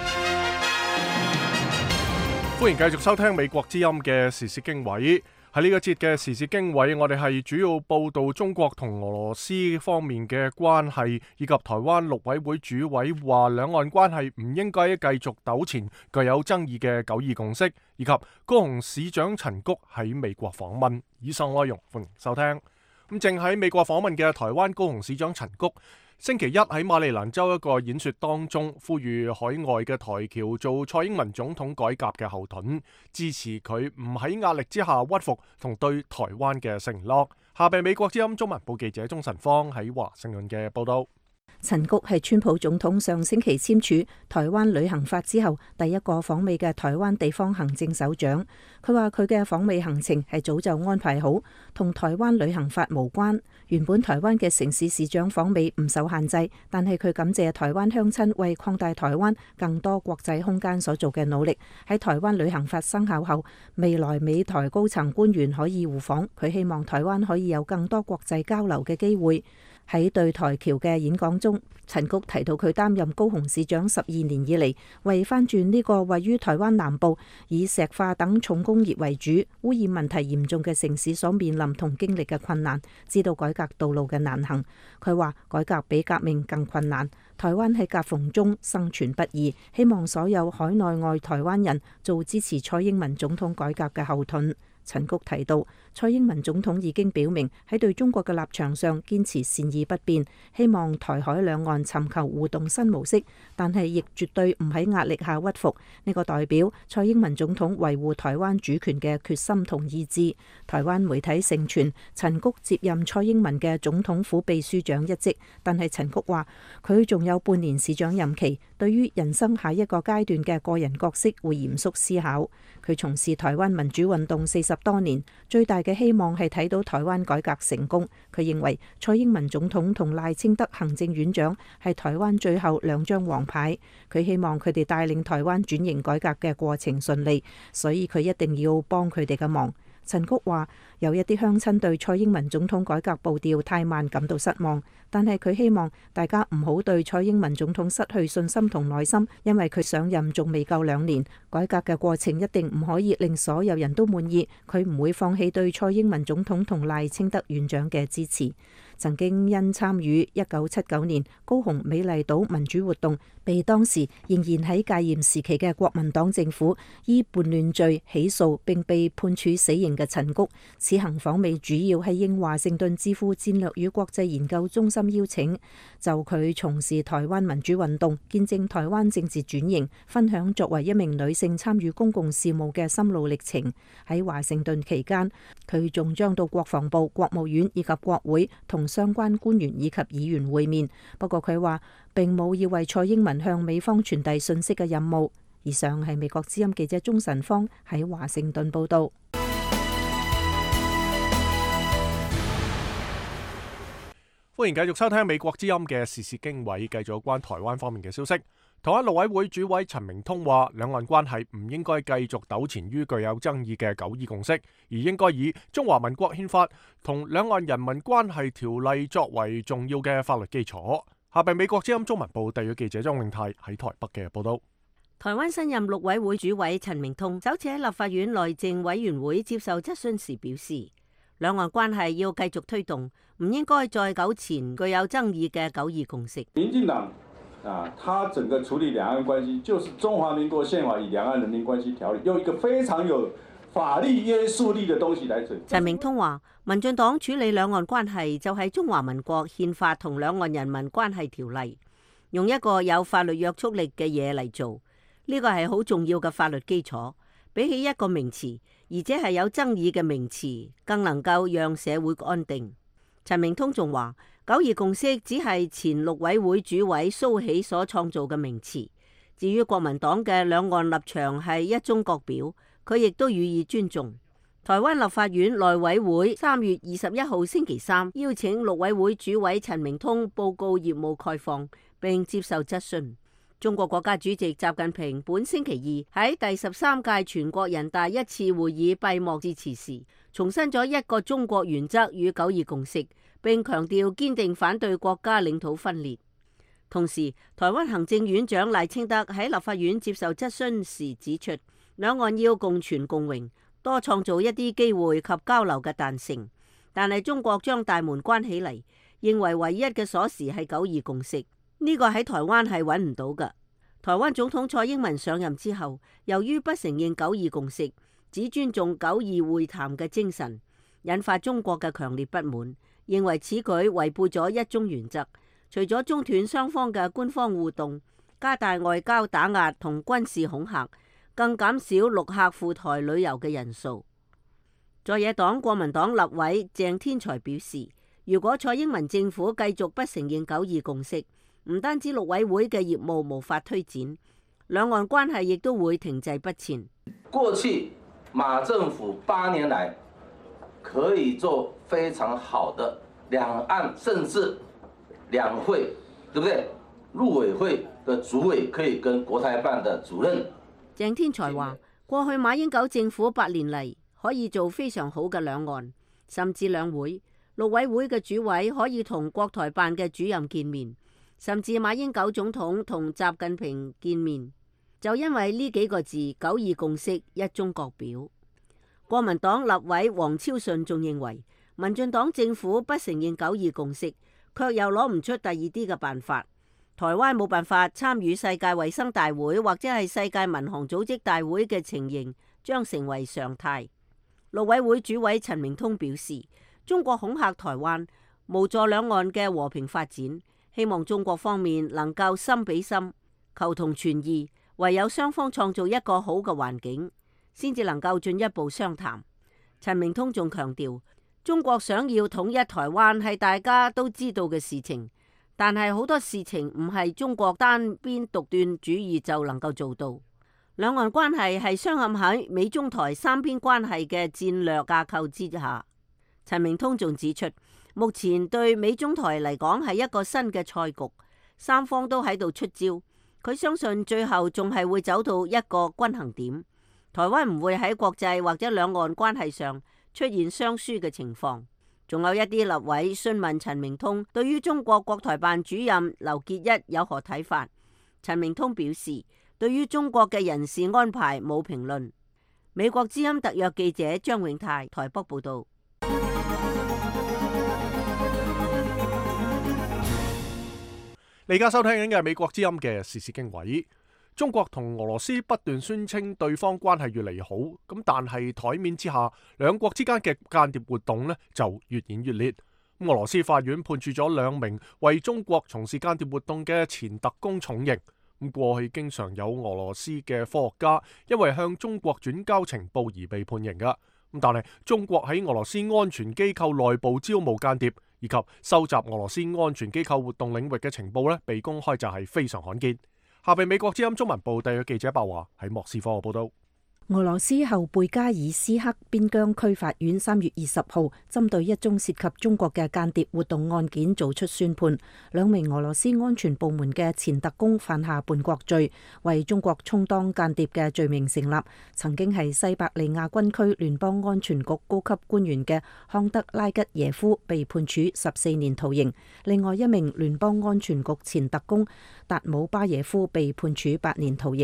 Speaker 1: 歡迎繼續收聽美國之音嘅時事經緯。喺呢個節嘅時事經緯，我哋係主要報道中國同俄羅斯方面嘅關係，以及台灣陸委會主委話兩岸關係唔應該繼續糾纏具有爭議嘅九二共識，以及高雄市長陳菊喺美國訪問。以上內容歡迎收聽。咁正喺美國訪問嘅台灣高雄市長陳菊，星期一喺馬里蘭州一個演說當中，呼籲海外嘅台僑做蔡英文總統改革嘅後盾，支持佢唔喺壓力之下屈服同對台灣嘅承諾。下邊美國之音中文部記者鍾晨芳喺華盛頓嘅報道。
Speaker 5: 陳菊係川普總統上星期簽署台灣旅行法之後第一個訪美嘅台灣地方行政首長。佢話佢嘅訪美行程係早就安排好，同台灣旅行法無關。原本台灣嘅城市市長訪美唔受限制，但係佢感謝台灣鄉親為擴大台灣更多國際空間所做嘅努力。喺台灣旅行法生效後，未來美台高層官員可以互訪，佢希望台灣可以有更多國際交流嘅機會。喺對台僑嘅演講中，陳菊提到佢擔任高雄市長12年以嚟，為翻轉呢個位於台灣南部、以石化等重工業為主、污染問題嚴重嘅城市所面臨同經歷嘅困難，知道改革道路嘅難行。佢話改革比革命更困難，台灣喺夾縫中生存不易，希望所有海內外台灣人做支持蔡英文總統改革嘅後盾。陳菊提到，蔡英文總統已經表明喺對中國嘅立場上堅持善意不變，希望台海兩岸尋求互動新模式，但係亦絕對唔喺壓力下屈服。呢個代表蔡英文總統維護台灣主權嘅決心同意志。台灣媒體盛傳陳菊接任蔡英文嘅總統府秘書長一職，但係陳菊話佢仲有半年市長任期，對於人生下一個階段嘅個人角色會嚴肅思考。佢從事台灣民主運動40多年，最大嘅希望係睇到台灣改革成功。佢認為蔡英文總統同賴清德行政院長係台灣最後兩張王牌，佢希望佢哋帶領台灣轉型改革嘅過程順利，所以佢一定要幫佢哋嘅忙。陳菊話有一啲鄉親對蔡英文總統改革步調太慢感到失望，但係佢希望大家唔好對蔡英文總統失去信心同耐心，因為佢上任仲未夠2年，改革嘅過程一定唔可以令所有人都滿意，佢唔會放棄對蔡英文總統同賴清德院長嘅支持。曾經因參與1979年高雄美麗島民主活動，被當時仍然喺戒嚴時期嘅國民黨政府依叛亂罪起訴並被判處死刑嘅陳菊，此行訪美主要係應華盛頓智庫戰略與國際研究中心邀請，就佢從事台灣民主運動、見證台灣政治轉型，分享作為一名女性參與公共事務嘅心路歷程。喺華盛頓期間，佢仲將到國防部、國務院以及國會同相關官員以及議員會面。不過佢話並冇要為蔡英文向美方傳遞信息嘅任務。以上係美國之音記者鍾晨芳喺華盛頓報道。
Speaker 1: 歡迎繼續收聽美國之音嘅時事經緯，繼續有關台灣方面嘅消息。台灣陸委會主委陳明通話，兩岸關係唔應該繼續糾纏於具有爭議嘅九二共識，而應該以中華民國憲法同兩岸人民關係條例作為重要嘅法律基礎。下邊美國之音中文部特約記者張永泰喺台北嘅報道。
Speaker 4: 台灣新任陸委會主委陳明通首次喺立法院內政委員會接受質詢時表示，兩岸關係要繼續推動，唔應該再糾纏具有爭議嘅九二共識。
Speaker 6: 民進黨他整個處理兩岸關係，就是中華民國憲法與兩岸人民關係條例，用一個非常有法律約束力嘅東西嚟處理。
Speaker 4: 陳明通話，民進黨處理兩岸關係就係中華民國憲法同兩岸人民關係條例，用一個有法律約束力嘅嘢嚟做，呢個係好重要嘅法律基礎。比起一個名詞，而且係有爭議嘅名詞，更能夠讓社會安定。陳明通仲話，9·2共識只係前陸委會主委蘇起所創造嘅名詞。至於國民黨嘅兩岸立場係一中各表，佢亦都予以尊重。台灣立法院內委會3月21號星期三邀請陸委會主委陳明通報告業務概況，並接受質詢。中國國家主席習近平本星期二喺第13屆全國人大一次會議閉幕致辭時，重申咗一個中國原則與9·2共識，並強調堅定反對國家領土分裂。同時，台灣行政院長賴清德喺立法院接受質詢時指出，兩岸要共存共榮，多創造一啲機會及交流嘅彈性。但係中國將大門關起嚟，認為唯一嘅鎖匙係9·2共識。呢個喺台灣係揾唔到㗎。台灣總統蔡英文上任之後，由於不承認9·2共識，只尊重9·2會談嘅精神，引發中國嘅強烈不滿，認為此舉違背咗一中原則。除咗中斷雙方嘅官方互動，加大外交打壓同軍事恐嚇，更減少陸客赴台旅遊嘅人數。在野黨國民黨立委鄭天才表示，如果蔡英文政府繼續不承認9·2共識，唔單止陸委會嘅業務無法推展，兩岸關係亦都會停滯不前。
Speaker 7: 過去馬政府8年來可以做非常好的兩岸甚至兩會，對不對？陸委會的主委可以跟國台辦的主任。
Speaker 4: 鄭天才話：過去馬英九政府8年嚟可以做非常好嘅兩岸甚至兩會，陸委會嘅主委可以同國台辦嘅主任見面。甚至馬英九總統同習近平見面，就因為呢幾個字9·2共識一中各表。國民黨立委黃超順仲認為，民進黨政府不承認9·2共識，卻又攞唔出第二啲嘅辦法。台灣冇辦法參與世界衛生大會或者係世界民航組織大會嘅情形將成為常態。陸委會主委陳明通表示，中國恐嚇台灣，無助兩岸嘅和平發展。希望中國方面能夠心比心，求同存異，唯有雙方創造一個好嘅環境，先至能夠進一步商談。陳明通仲強調，中國想要統一台灣係大家都知道嘅事情，但係好多事情唔係中國單邊獨斷主義就能夠做到。兩岸關係係鑲嵌喺美中台三邊關係嘅戰略架構之下。陳明通仲指出，目前對美中台嚟講係一個新嘅賽局，三方都喺度出招。佢相信最後仲係會走到一個均衡點，台灣唔會喺國際或者兩岸關係上出現雙輸嘅情況。仲有一啲立委詢問陳明通對於中國國台辦主任劉結一有何睇法。陳明通表示，對於中國嘅人事安排冇評論。美國之音特約記者張永泰台北報道。
Speaker 1: 你而家收聽緊嘅係美國之音嘅時事經緯。中國同俄羅斯不斷宣稱對方關係越嚟越好，咁但係台面之下，兩國之間嘅間諜活動呢就越演越烈。俄羅斯法院判處咗2名為中國從事間諜活動嘅前特工重刑。咁過去經常有俄羅斯嘅科學家因為向中國轉交情報而被判刑噶。咁但係中國喺俄羅斯安全機構內部招募間諜，以及收集俄羅斯安全機構活動領域嘅情報呢，被公開就係非常罕見。下邊美國之音中文部特約記者白華喺莫斯科報道。
Speaker 5: 俄羅斯後貝加爾斯克邊疆區法院3月20號針對一宗涉及中國嘅間諜活動案件作出宣判，2名俄羅斯安全部門嘅前特工犯下叛國罪，為中國充當間諜嘅罪名成立。曾經係西伯利亞軍區聯邦安全局高級官員嘅康德拉吉耶夫被判處14年徒刑，另外1名聯邦安全局前特工達姆巴耶夫被判處8年徒刑。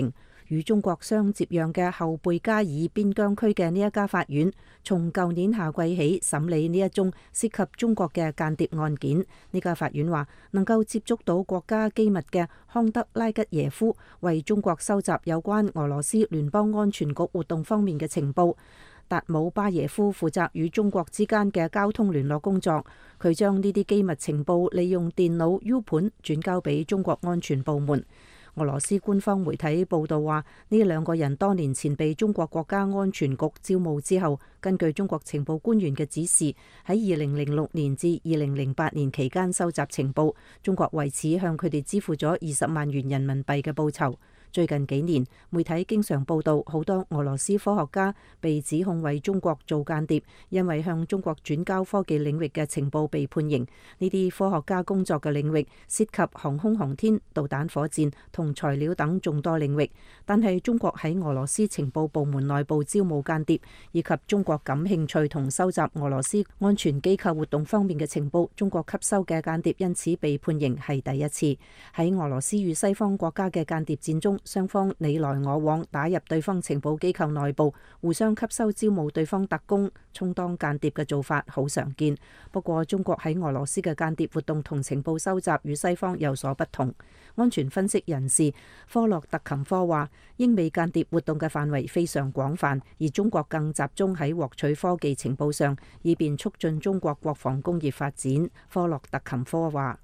Speaker 5: 與中國相接壤嘅後貝加爾邊疆區嘅呢一家法院，從舊年夏季起審理呢一宗涉及中國嘅間諜案件。呢家法院話，能夠接觸到國家機密嘅康德拉吉耶夫為中國收集有關俄羅斯聯邦安全局活動方面嘅情報。達姆巴耶夫負責與中國之間嘅交通聯絡工作，佢將呢啲機密情報利用電腦 U 盤轉交俾中國安全部門。俄羅斯官方媒體報道話，呢兩個人多年前被中國國家安全局招募之後，根據中國情報官員嘅指示，喺2006年至2008年期間收集情報，中國為此向佢哋支付咗20萬元人民幣嘅報酬。最近幾年，媒體經常報道好多俄羅斯科學家被指控為中國做間諜，因為向中國轉交科技領域嘅情報被判刑。呢啲科學家工作嘅領域涉及航空航天、導彈火箭同材料等眾多領域，但係中國喺俄羅斯情報部門內部招募間諜，以及中國感興趣同收集俄羅斯安全機構活動方面嘅情報，中國吸收嘅間諜因此被判刑係第一次。喺俄羅斯與西方國家嘅間諜戰中，雙方你來我往，打入對方情報機構內部，互相吸收招募對方特工，充當間諜嘅做法好常見。不過中國喺俄羅斯嘅間諜活動同情報收集與西方有所不同。安全分析人士科洛特琴科話，英美間諜活動嘅範圍非常廣泛，而中國更集中喺獲取科技情報上，以便促進中國國防工業發展。科洛特琴科話，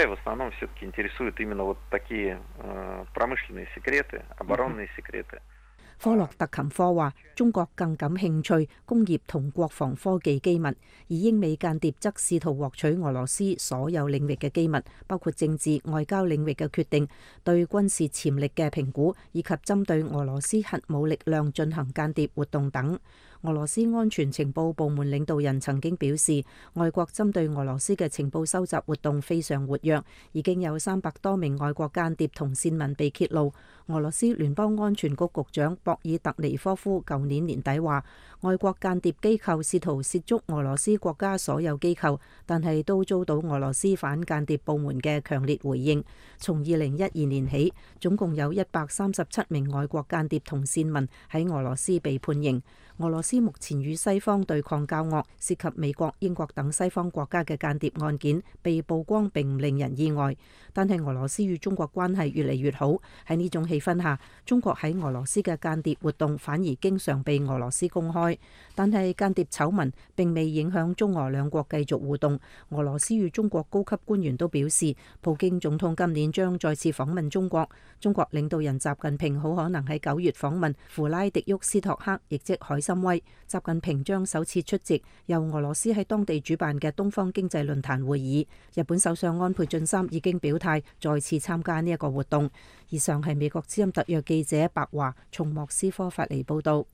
Speaker 5: 科洛特琴科話，中國更感興趣工業同國防科技機密，而英美間諜則試圖獲取俄羅斯所有領域嘅機密，包括政治、外交領域嘅決定、對軍事潛力嘅評估，以及針對俄羅斯核武力量進行間諜活動等。俄羅斯安全情報部門領導人曾經表示，外國針對俄羅斯嘅情報收集活動非常活躍，已經有300多名外國間諜同線民被揭露。俄羅斯聯邦安全局局長博爾特尼科夫舊年年底話，外國間諜機構試圖涉足俄羅斯國家所有機構，但係都遭到俄羅斯反間諜部門嘅強烈回應。從2012年起，總共有137名外國間諜同線民喺俄羅斯被判刑。俄羅斯目前與西方對抗較惡，涉及美國、英國等西方國家嘅間諜案件被曝光並唔令人意外。但係俄羅斯與中國關係越嚟越好，喺呢種氣氛下，中國喺俄羅斯嘅間諜活動反而經常被俄羅斯公開。但係間諜醜聞並未影響中俄兩國繼續互動。俄羅斯與中國高級官員都表示，普京總統今年將再次訪問中國。中國領導人習近平好可能喺9月訪問弗拉迪沃斯托克，亦即海參崴。習近平將首次出席由俄羅斯喺當地主辦嘅東方經濟論壇會議。日本首相安倍晉三已經表態再次參加呢一個活動。以上係美國之音特約記者白華從莫斯科發嚟報道。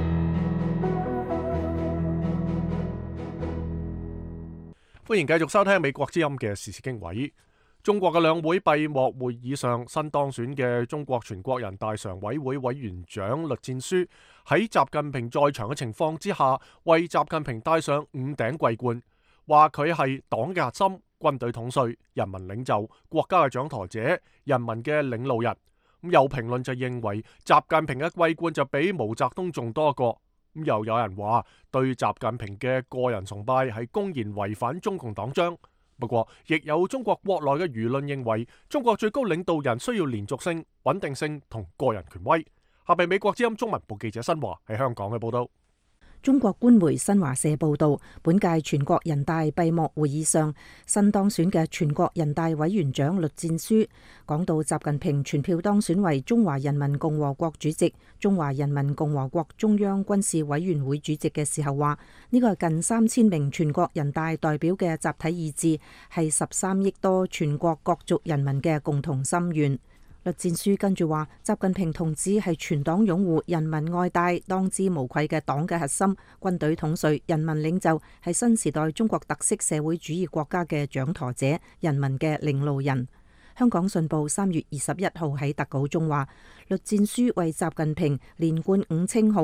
Speaker 1: 歡迎繼續收聽美國之音嘅時事經緯。中國嘅兩會閉幕會議上，新當選嘅中國全國人大常委會委員長栗戰書喺習近平在場嘅情況之下，為習近平戴上5頂桂冠，話佢係黨嘅核心、軍隊統帥、人民領袖、國家嘅掌舵者、人民嘅領路人。咁有評論就認為習近平嘅桂冠就比毛澤東仲多個。咁又有人話對習近平嘅個人崇拜係公然違反中共黨章。不過，亦有中國國內嘅輿論認為，中國最高領導人需要連續性、穩定性同個人權威。下邊美國之音中文部記者新華喺香港嘅報道。
Speaker 5: 中國官媒新華社報道，本屆全國人大閉幕會議上，新當選嘅全國人大委員長栗戰書講到習近平全票當選為中華人民共和國主席、中華人民共和國中央軍事委員會主席嘅時候話，呢個係近3000名全國人大代表嘅集體意志，係13億多全國各族人民嘅共同心願。栗戰書跟住話，習近平同志係全黨擁護、人民愛戴、當之無愧嘅黨嘅核心、軍隊統帥、人民領袖，係新時代中國特色社會主義國家嘅掌舵者、人民嘅領路人。香港信報3月21號喺特稿中話，栗戰書為習近平連冠5稱號，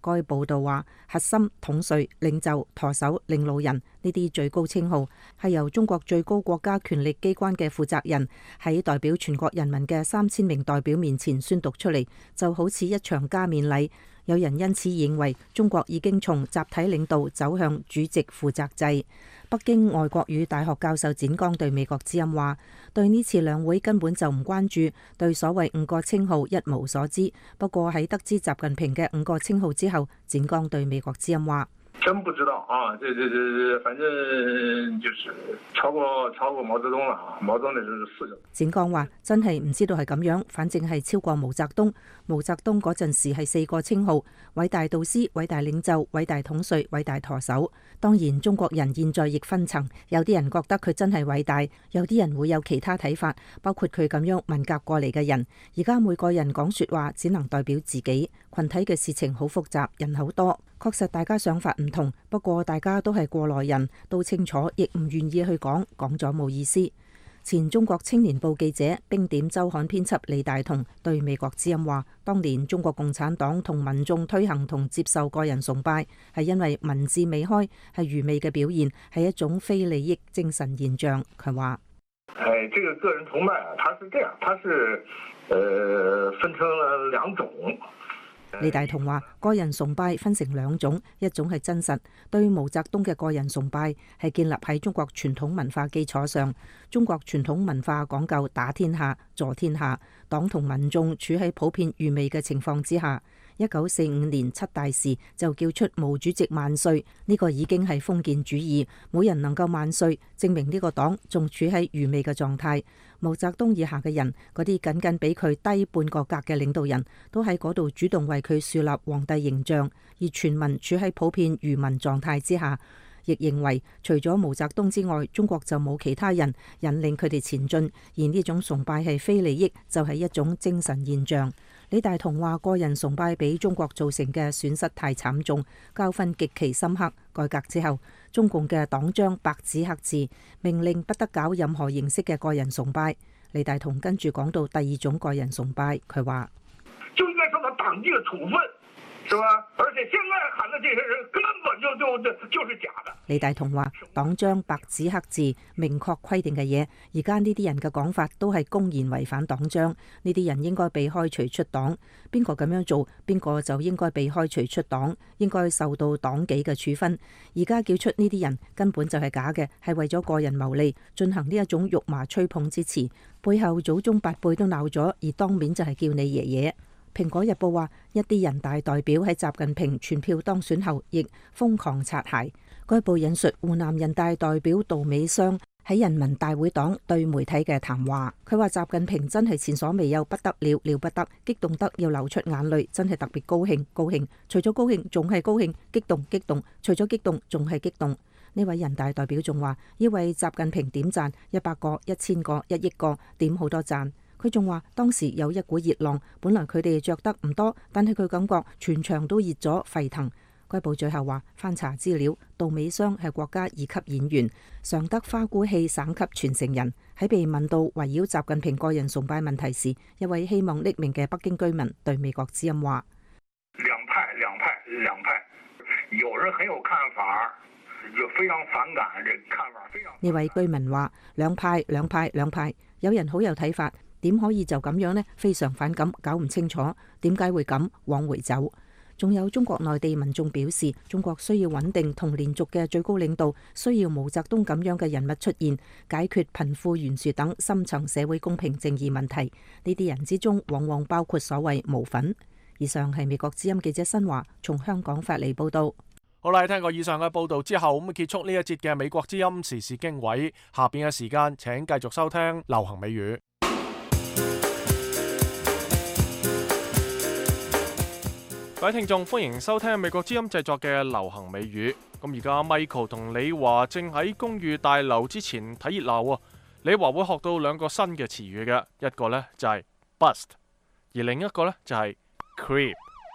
Speaker 5: 該報道話，核心、統帥、領袖、舵手、領路人呢啲最高稱號係由中國最高國家權力機關嘅負責人喺代表全國人民嘅3000名代表面前宣讀出嚟，就好似一場加冕禮。有人因此認為中國已經從集體領導走向主席負責制。北京外國語大學教授展剛對美國之音話，對呢次兩會根本就唔關注，對所謂5個稱號一無所知。不過喺得知習近平嘅5個稱號之後，展剛對美國之音話：
Speaker 8: 真不知道啊！反正就是超過毛澤東啦。毛澤東是4個。
Speaker 5: 展剛話：真係唔知道係咁樣，反正係超過毛澤東。毛澤東嗰陣時係4個稱號：偉大導師、偉大領袖、偉大統帥、偉大舵手。當然，中國人現在亦分層，有啲人覺得佢真係偉大，有啲人會有其他睇法，包括佢咁樣文革過嚟嘅人。而家每個人講說話只能代表自己，群體嘅事情好複雜，人好多，確實大家想法唔同，不過大家都係過來人，都清楚，亦唔願意去講咗冇意思。前中國青年報記者、冰點週刊編輯李大同對美國之音話：當年中國共產黨同民眾推行同接受個人崇拜，係因為民智未開，係愚昧嘅表現，係一種非利益精神現象。佢話：
Speaker 8: 這個個人崇拜啊，它是這樣，它是分成了2種。
Speaker 5: 李大同話：個人崇拜分成2種，一種係真實，對毛澤東嘅個人崇拜係建立喺中國傳統文化基礎上。中國傳統文化講究打天下、坐天下，黨同民眾處喺普遍愚昧嘅情況之下。1945年7大時就叫出毛主席萬歲，呢個已經係封建主義，冇人能夠萬歲，證明呢個黨仲處喺愚昧嘅狀態。毛澤東以下嘅人，嗰啲僅僅比佢低半個格嘅領導人，都喺嗰度主動為佢樹立皇帝形象，而全民處喺普遍愚民狀態之下，亦認為除咗毛澤東之外，中國就冇其他人引領佢哋前進，而呢種崇拜係非利益，就係一種精神現象。李大同話：個人崇拜俾中國造成嘅損失太慘重，教訓極其深刻。改革之後，中共嘅黨章白紙黑字命令不得搞任何形式嘅個人崇拜。李大同跟住講到第2種個人崇拜，佢話：
Speaker 8: 就應該受到黨紀嘅處分，是吧？而且現在喊的這些人根本就是假的。李大同話：黨章白紙黑字明確規定嘅嘢，而家呢啲人嘅講法都係公然違反黨章，呢啲人應該被開除出黨。邊個咁樣做，邊個就應該被開除出黨，應該受到黨紀嘅處分。而家叫出呢啲人根本就係假嘅，係為咗個人牟利，進行呢一種辱罵吹捧之詞，背後祖宗八輩都鬧咗，而當面就係叫你爺爺。蘋果日報話，一啲人大代表喺習近平全票當選後，亦瘋狂擦鞋。該報引述湖南人大代表杜美湘喺人民大會黨對媒體嘅談話，佢話習近平真係前所未有，不得了，了不得，激動得要流出眼淚，真係特別高興，高興，除咗高興仲係高興，激動，激動，除咗激動仲係激動。呢位人大代表仲話要為習近平點讚100個、1000個、1億個，點好多讚。佢仲話當時有一股熱浪，本來佢哋着得唔多，但係佢感覺全場都熱咗沸騰。該報最後話翻查資料，杜美湘係國家2級演員，常德花鼓戲省級傳承人。喺被問到圍繞習近平個人崇拜問題時，一位希望匿名嘅北京居民對美國之音話： 兩派，有人很有看法，就非常反感，這看法非常。
Speaker 5: 呢位居民話：兩派，有人好有睇法。點可以就咁樣呢？非常反感，搞唔清楚點解會咁往回走。仲有中國內地民眾表示，中國需要穩定同連續嘅最高領導，需要毛澤東咁樣嘅人物出現，解決貧富懸殊等深層社會公平正義問題。呢啲人之中，往往包括所謂毛粉。以上係美國之音記者新華從香港發嚟報道。
Speaker 1: 好啦，聽過以上嘅報道之後，咁結束呢一節嘅美國之音時事經緯。下邊嘅時間，請繼續收聽流行美語。各位聽眾，歡迎收聽美國之音製作嘅流行美語。咁而家 Michael 同李華正喺公寓大樓之前睇熱鬧。李華會學到2個新嘅詞語嘅，一個呢就係 bust， 而另一個呢就係 creep。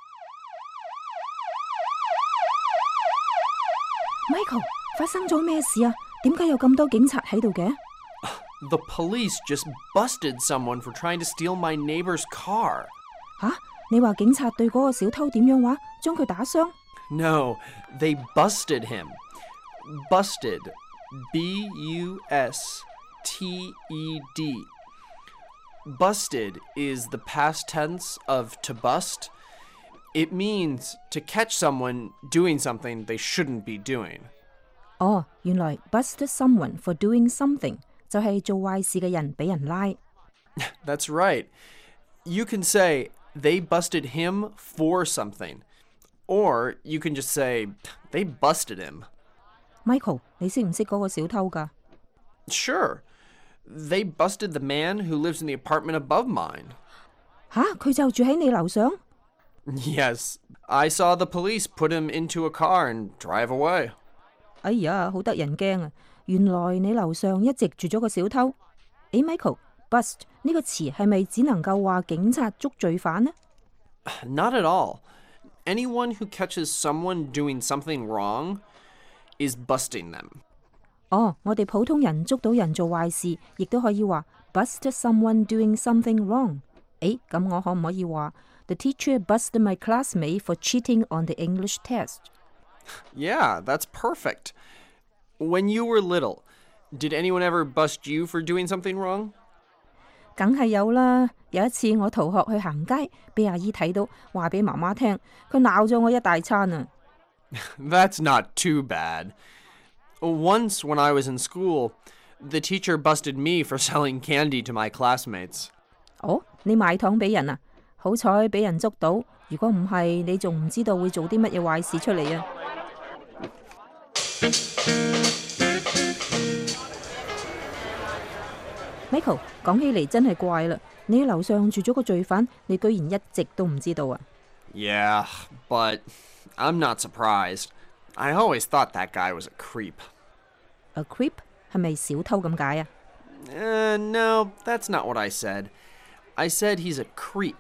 Speaker 3: Michael， 發生咗咩事啊？點解有咁多警察喺度嘅？
Speaker 9: The police just busted someone for trying to steal my neighbor's car.
Speaker 3: 吓？
Speaker 5: 你話警察對嗰個小偷點樣話？將佢打傷？
Speaker 9: No, they busted him. Busted. B-U-S-T-E-D. Busted is the past tense of to bust. It means to catch someone doing something they shouldn't be doing.
Speaker 5: 哦，原來 busted someone for doing something 就係做壞事嘅人俾人拉。
Speaker 9: That's right. You can say they busted him for something. Or you can just say they busted him.
Speaker 5: Michael, 你識唔識嗰個小偷㗎？
Speaker 9: Sure. They busted the man who lives in the apartment above mine.
Speaker 5: 吓，佢就住喺你樓上？
Speaker 9: Yes. I saw the police put him into a car and drive away.
Speaker 5: 哎呀，好得人驚啊！原來你樓上一直住咗個小偷。誒 Michael, bust 呢個詞係咪只能夠話警察捉罪犯呢？
Speaker 9: Not at all. Anyone who catches someone doing something wrong is busting them.
Speaker 5: 哦，我哋普通人捉到人做壞事，亦都可以話 busted someone doing something wrong。誒，咁我可唔可以話 The teacher busted my classmate for cheating on the English test?
Speaker 9: Yeah, that's perfect. When you were little, did anyone ever bust you for doing something wrong?
Speaker 5: 梗係有啦。有一次我逃學去行街，俾阿姨睇到，話俾媽媽聽，佢鬧咗我一大餐啊。
Speaker 9: That's not too bad. Once when I was in school, the teacher busted me for selling candy to my classmates.
Speaker 5: 哦，你賣糖俾人啊？好彩俾人捉到，如果唔係，你仲唔知道會做啲乜嘢壞事出嚟啊！Michael, 講起嚟真係怪啦，你樓上住咗個罪犯，你居然一直都唔知道啊
Speaker 9: Yeah, but I'm not surprised. I always thought that guy was a creep.
Speaker 5: A creep 係咪小偷咁解啊
Speaker 9: No, that's not what I said. I said he's a creep.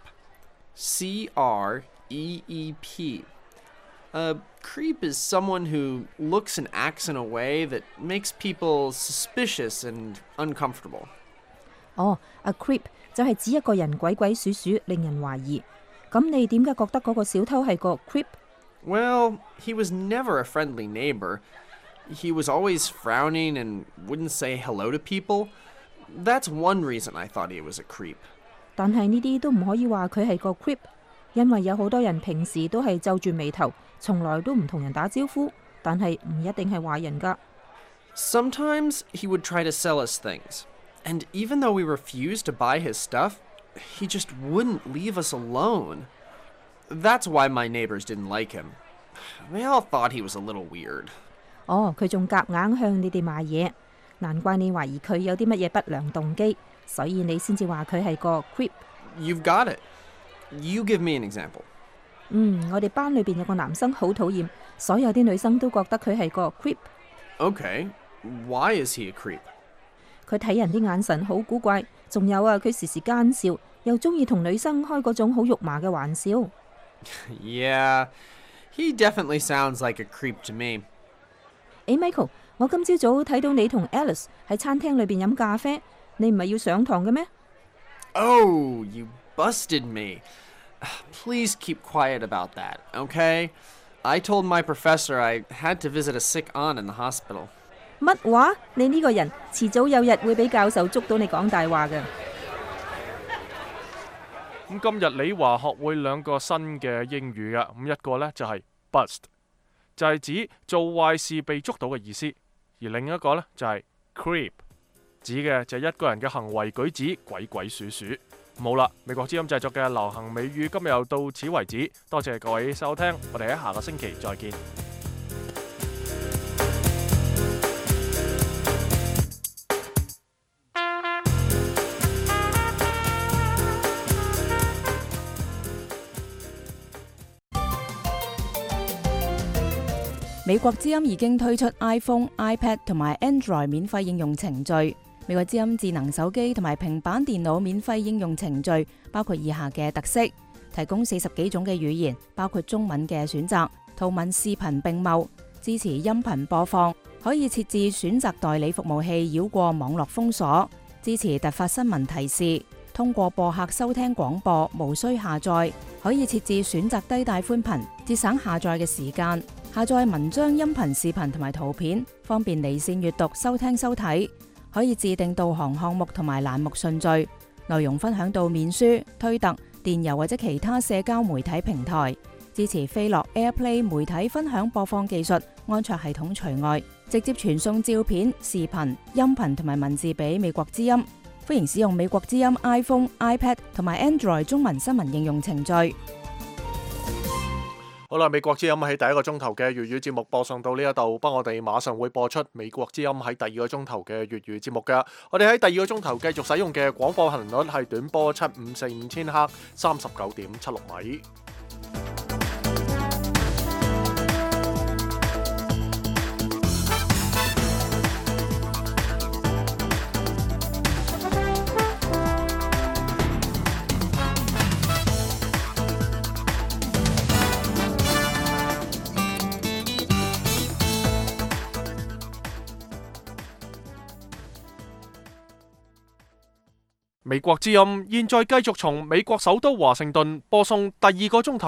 Speaker 9: C-R-E-E-P. A creep is someone who looks and acts in a way that makes people suspicious and uncomfortable.
Speaker 5: 哦 A creep 就係指一個人鬼鬼祟祟，令人懷疑。咁你點解覺得嗰個小偷係個 creep？
Speaker 9: Well, he was never a friendly neighbor. He was always frowning and wouldn't say hello to people. That's one reason I thought he was a creep.
Speaker 5: 但係呢啲都唔可以話佢係個 creep， 因為有好多人平時都係皺住眉頭，從來都唔同人打招呼，但係唔一定係壞人㗎。
Speaker 9: Sometimes he would try to sell us things. And even though we refused to buy his stuff, he just wouldn't leave us alone. That's why my neighbors didn't like him. They all thought he was a little weird.
Speaker 5: 哦，佢仲夾硬向你哋賣嘢，難怪你懷疑佢有啲乜嘢不良動機，所以你先至話佢係個 creep。
Speaker 9: You've got it. You give me an example.
Speaker 5: 我哋班裏邊有個男生好討厭，所有啲女生都覺得佢係個 creep。
Speaker 9: Okay, why is he a creep?
Speaker 5: 佢睇人啲眼神好古怪，仲有啊，佢時時奸笑，又中意同女生開嗰種好肉麻嘅玩笑。
Speaker 9: Yeah, he definitely sounds like a creep to me.
Speaker 5: 誒 Michael， 我今朝早睇到你同 Alice 喺餐廳裏邊飲咖啡，你唔係要上堂嘅咩？
Speaker 9: Oh, you busted me. Please keep quiet about that, okay? I told my professor I had to visit a sick aunt in the hospital.
Speaker 5: 乜話？你呢個人遲早有日會俾教授捉到你講大話嘅。
Speaker 1: 咁今日李華學會兩個新嘅英語啊，咁一個呢就係 bust， 就係指做壞事被捉到嘅意思，而另一個呢就係 creep， 指嘅就係一個人嘅行為舉止鬼鬼祟祟。好啦，美國之音製作嘅流行美語今日又到此為止，多謝各位收聽，我哋喺下個星期再見。
Speaker 3: 美國之音已經推出 iPhone、iPad 同埋 Android 免費應用程序。美國之音智能手機同埋平板電腦免費應用程序包括以下嘅特色：提供40幾種嘅語言，包括中文嘅選擇，圖文視頻並茂，支持音頻播放，可以設置選擇代理服務器繞過網絡封鎖，支持突發新聞提示，通過播客收聽廣播，無需下載。 可以設置選擇低帶寬頻，節省下載嘅時間。下載文章、音頻、視頻同埋圖片，方便離線閱讀、收聽、收睇。可以自定導航項目同埋欄目順序，內容分享到面書、推特、電郵或者其他社交媒體平台。支持飛樂 AirPlay 媒體分享播放技術，安卓系統除外，直接傳送照片、視頻、音頻同埋文字俾美國之音。歡迎使用美國之音 iPhone、iPad 同埋 Android 中文新聞應用程序。
Speaker 1: 好啦，美國之音喺第一個鐘頭嘅粵語節目播送到呢一度，不過我哋馬上會播出美國之音喺第二個鐘頭嘅粵語節目嘅。我哋喺第二個鐘頭繼續使用嘅廣播頻率係短波7545千赫39.76米。美國之音現在繼續從美國首都華盛頓播送第二個鐘頭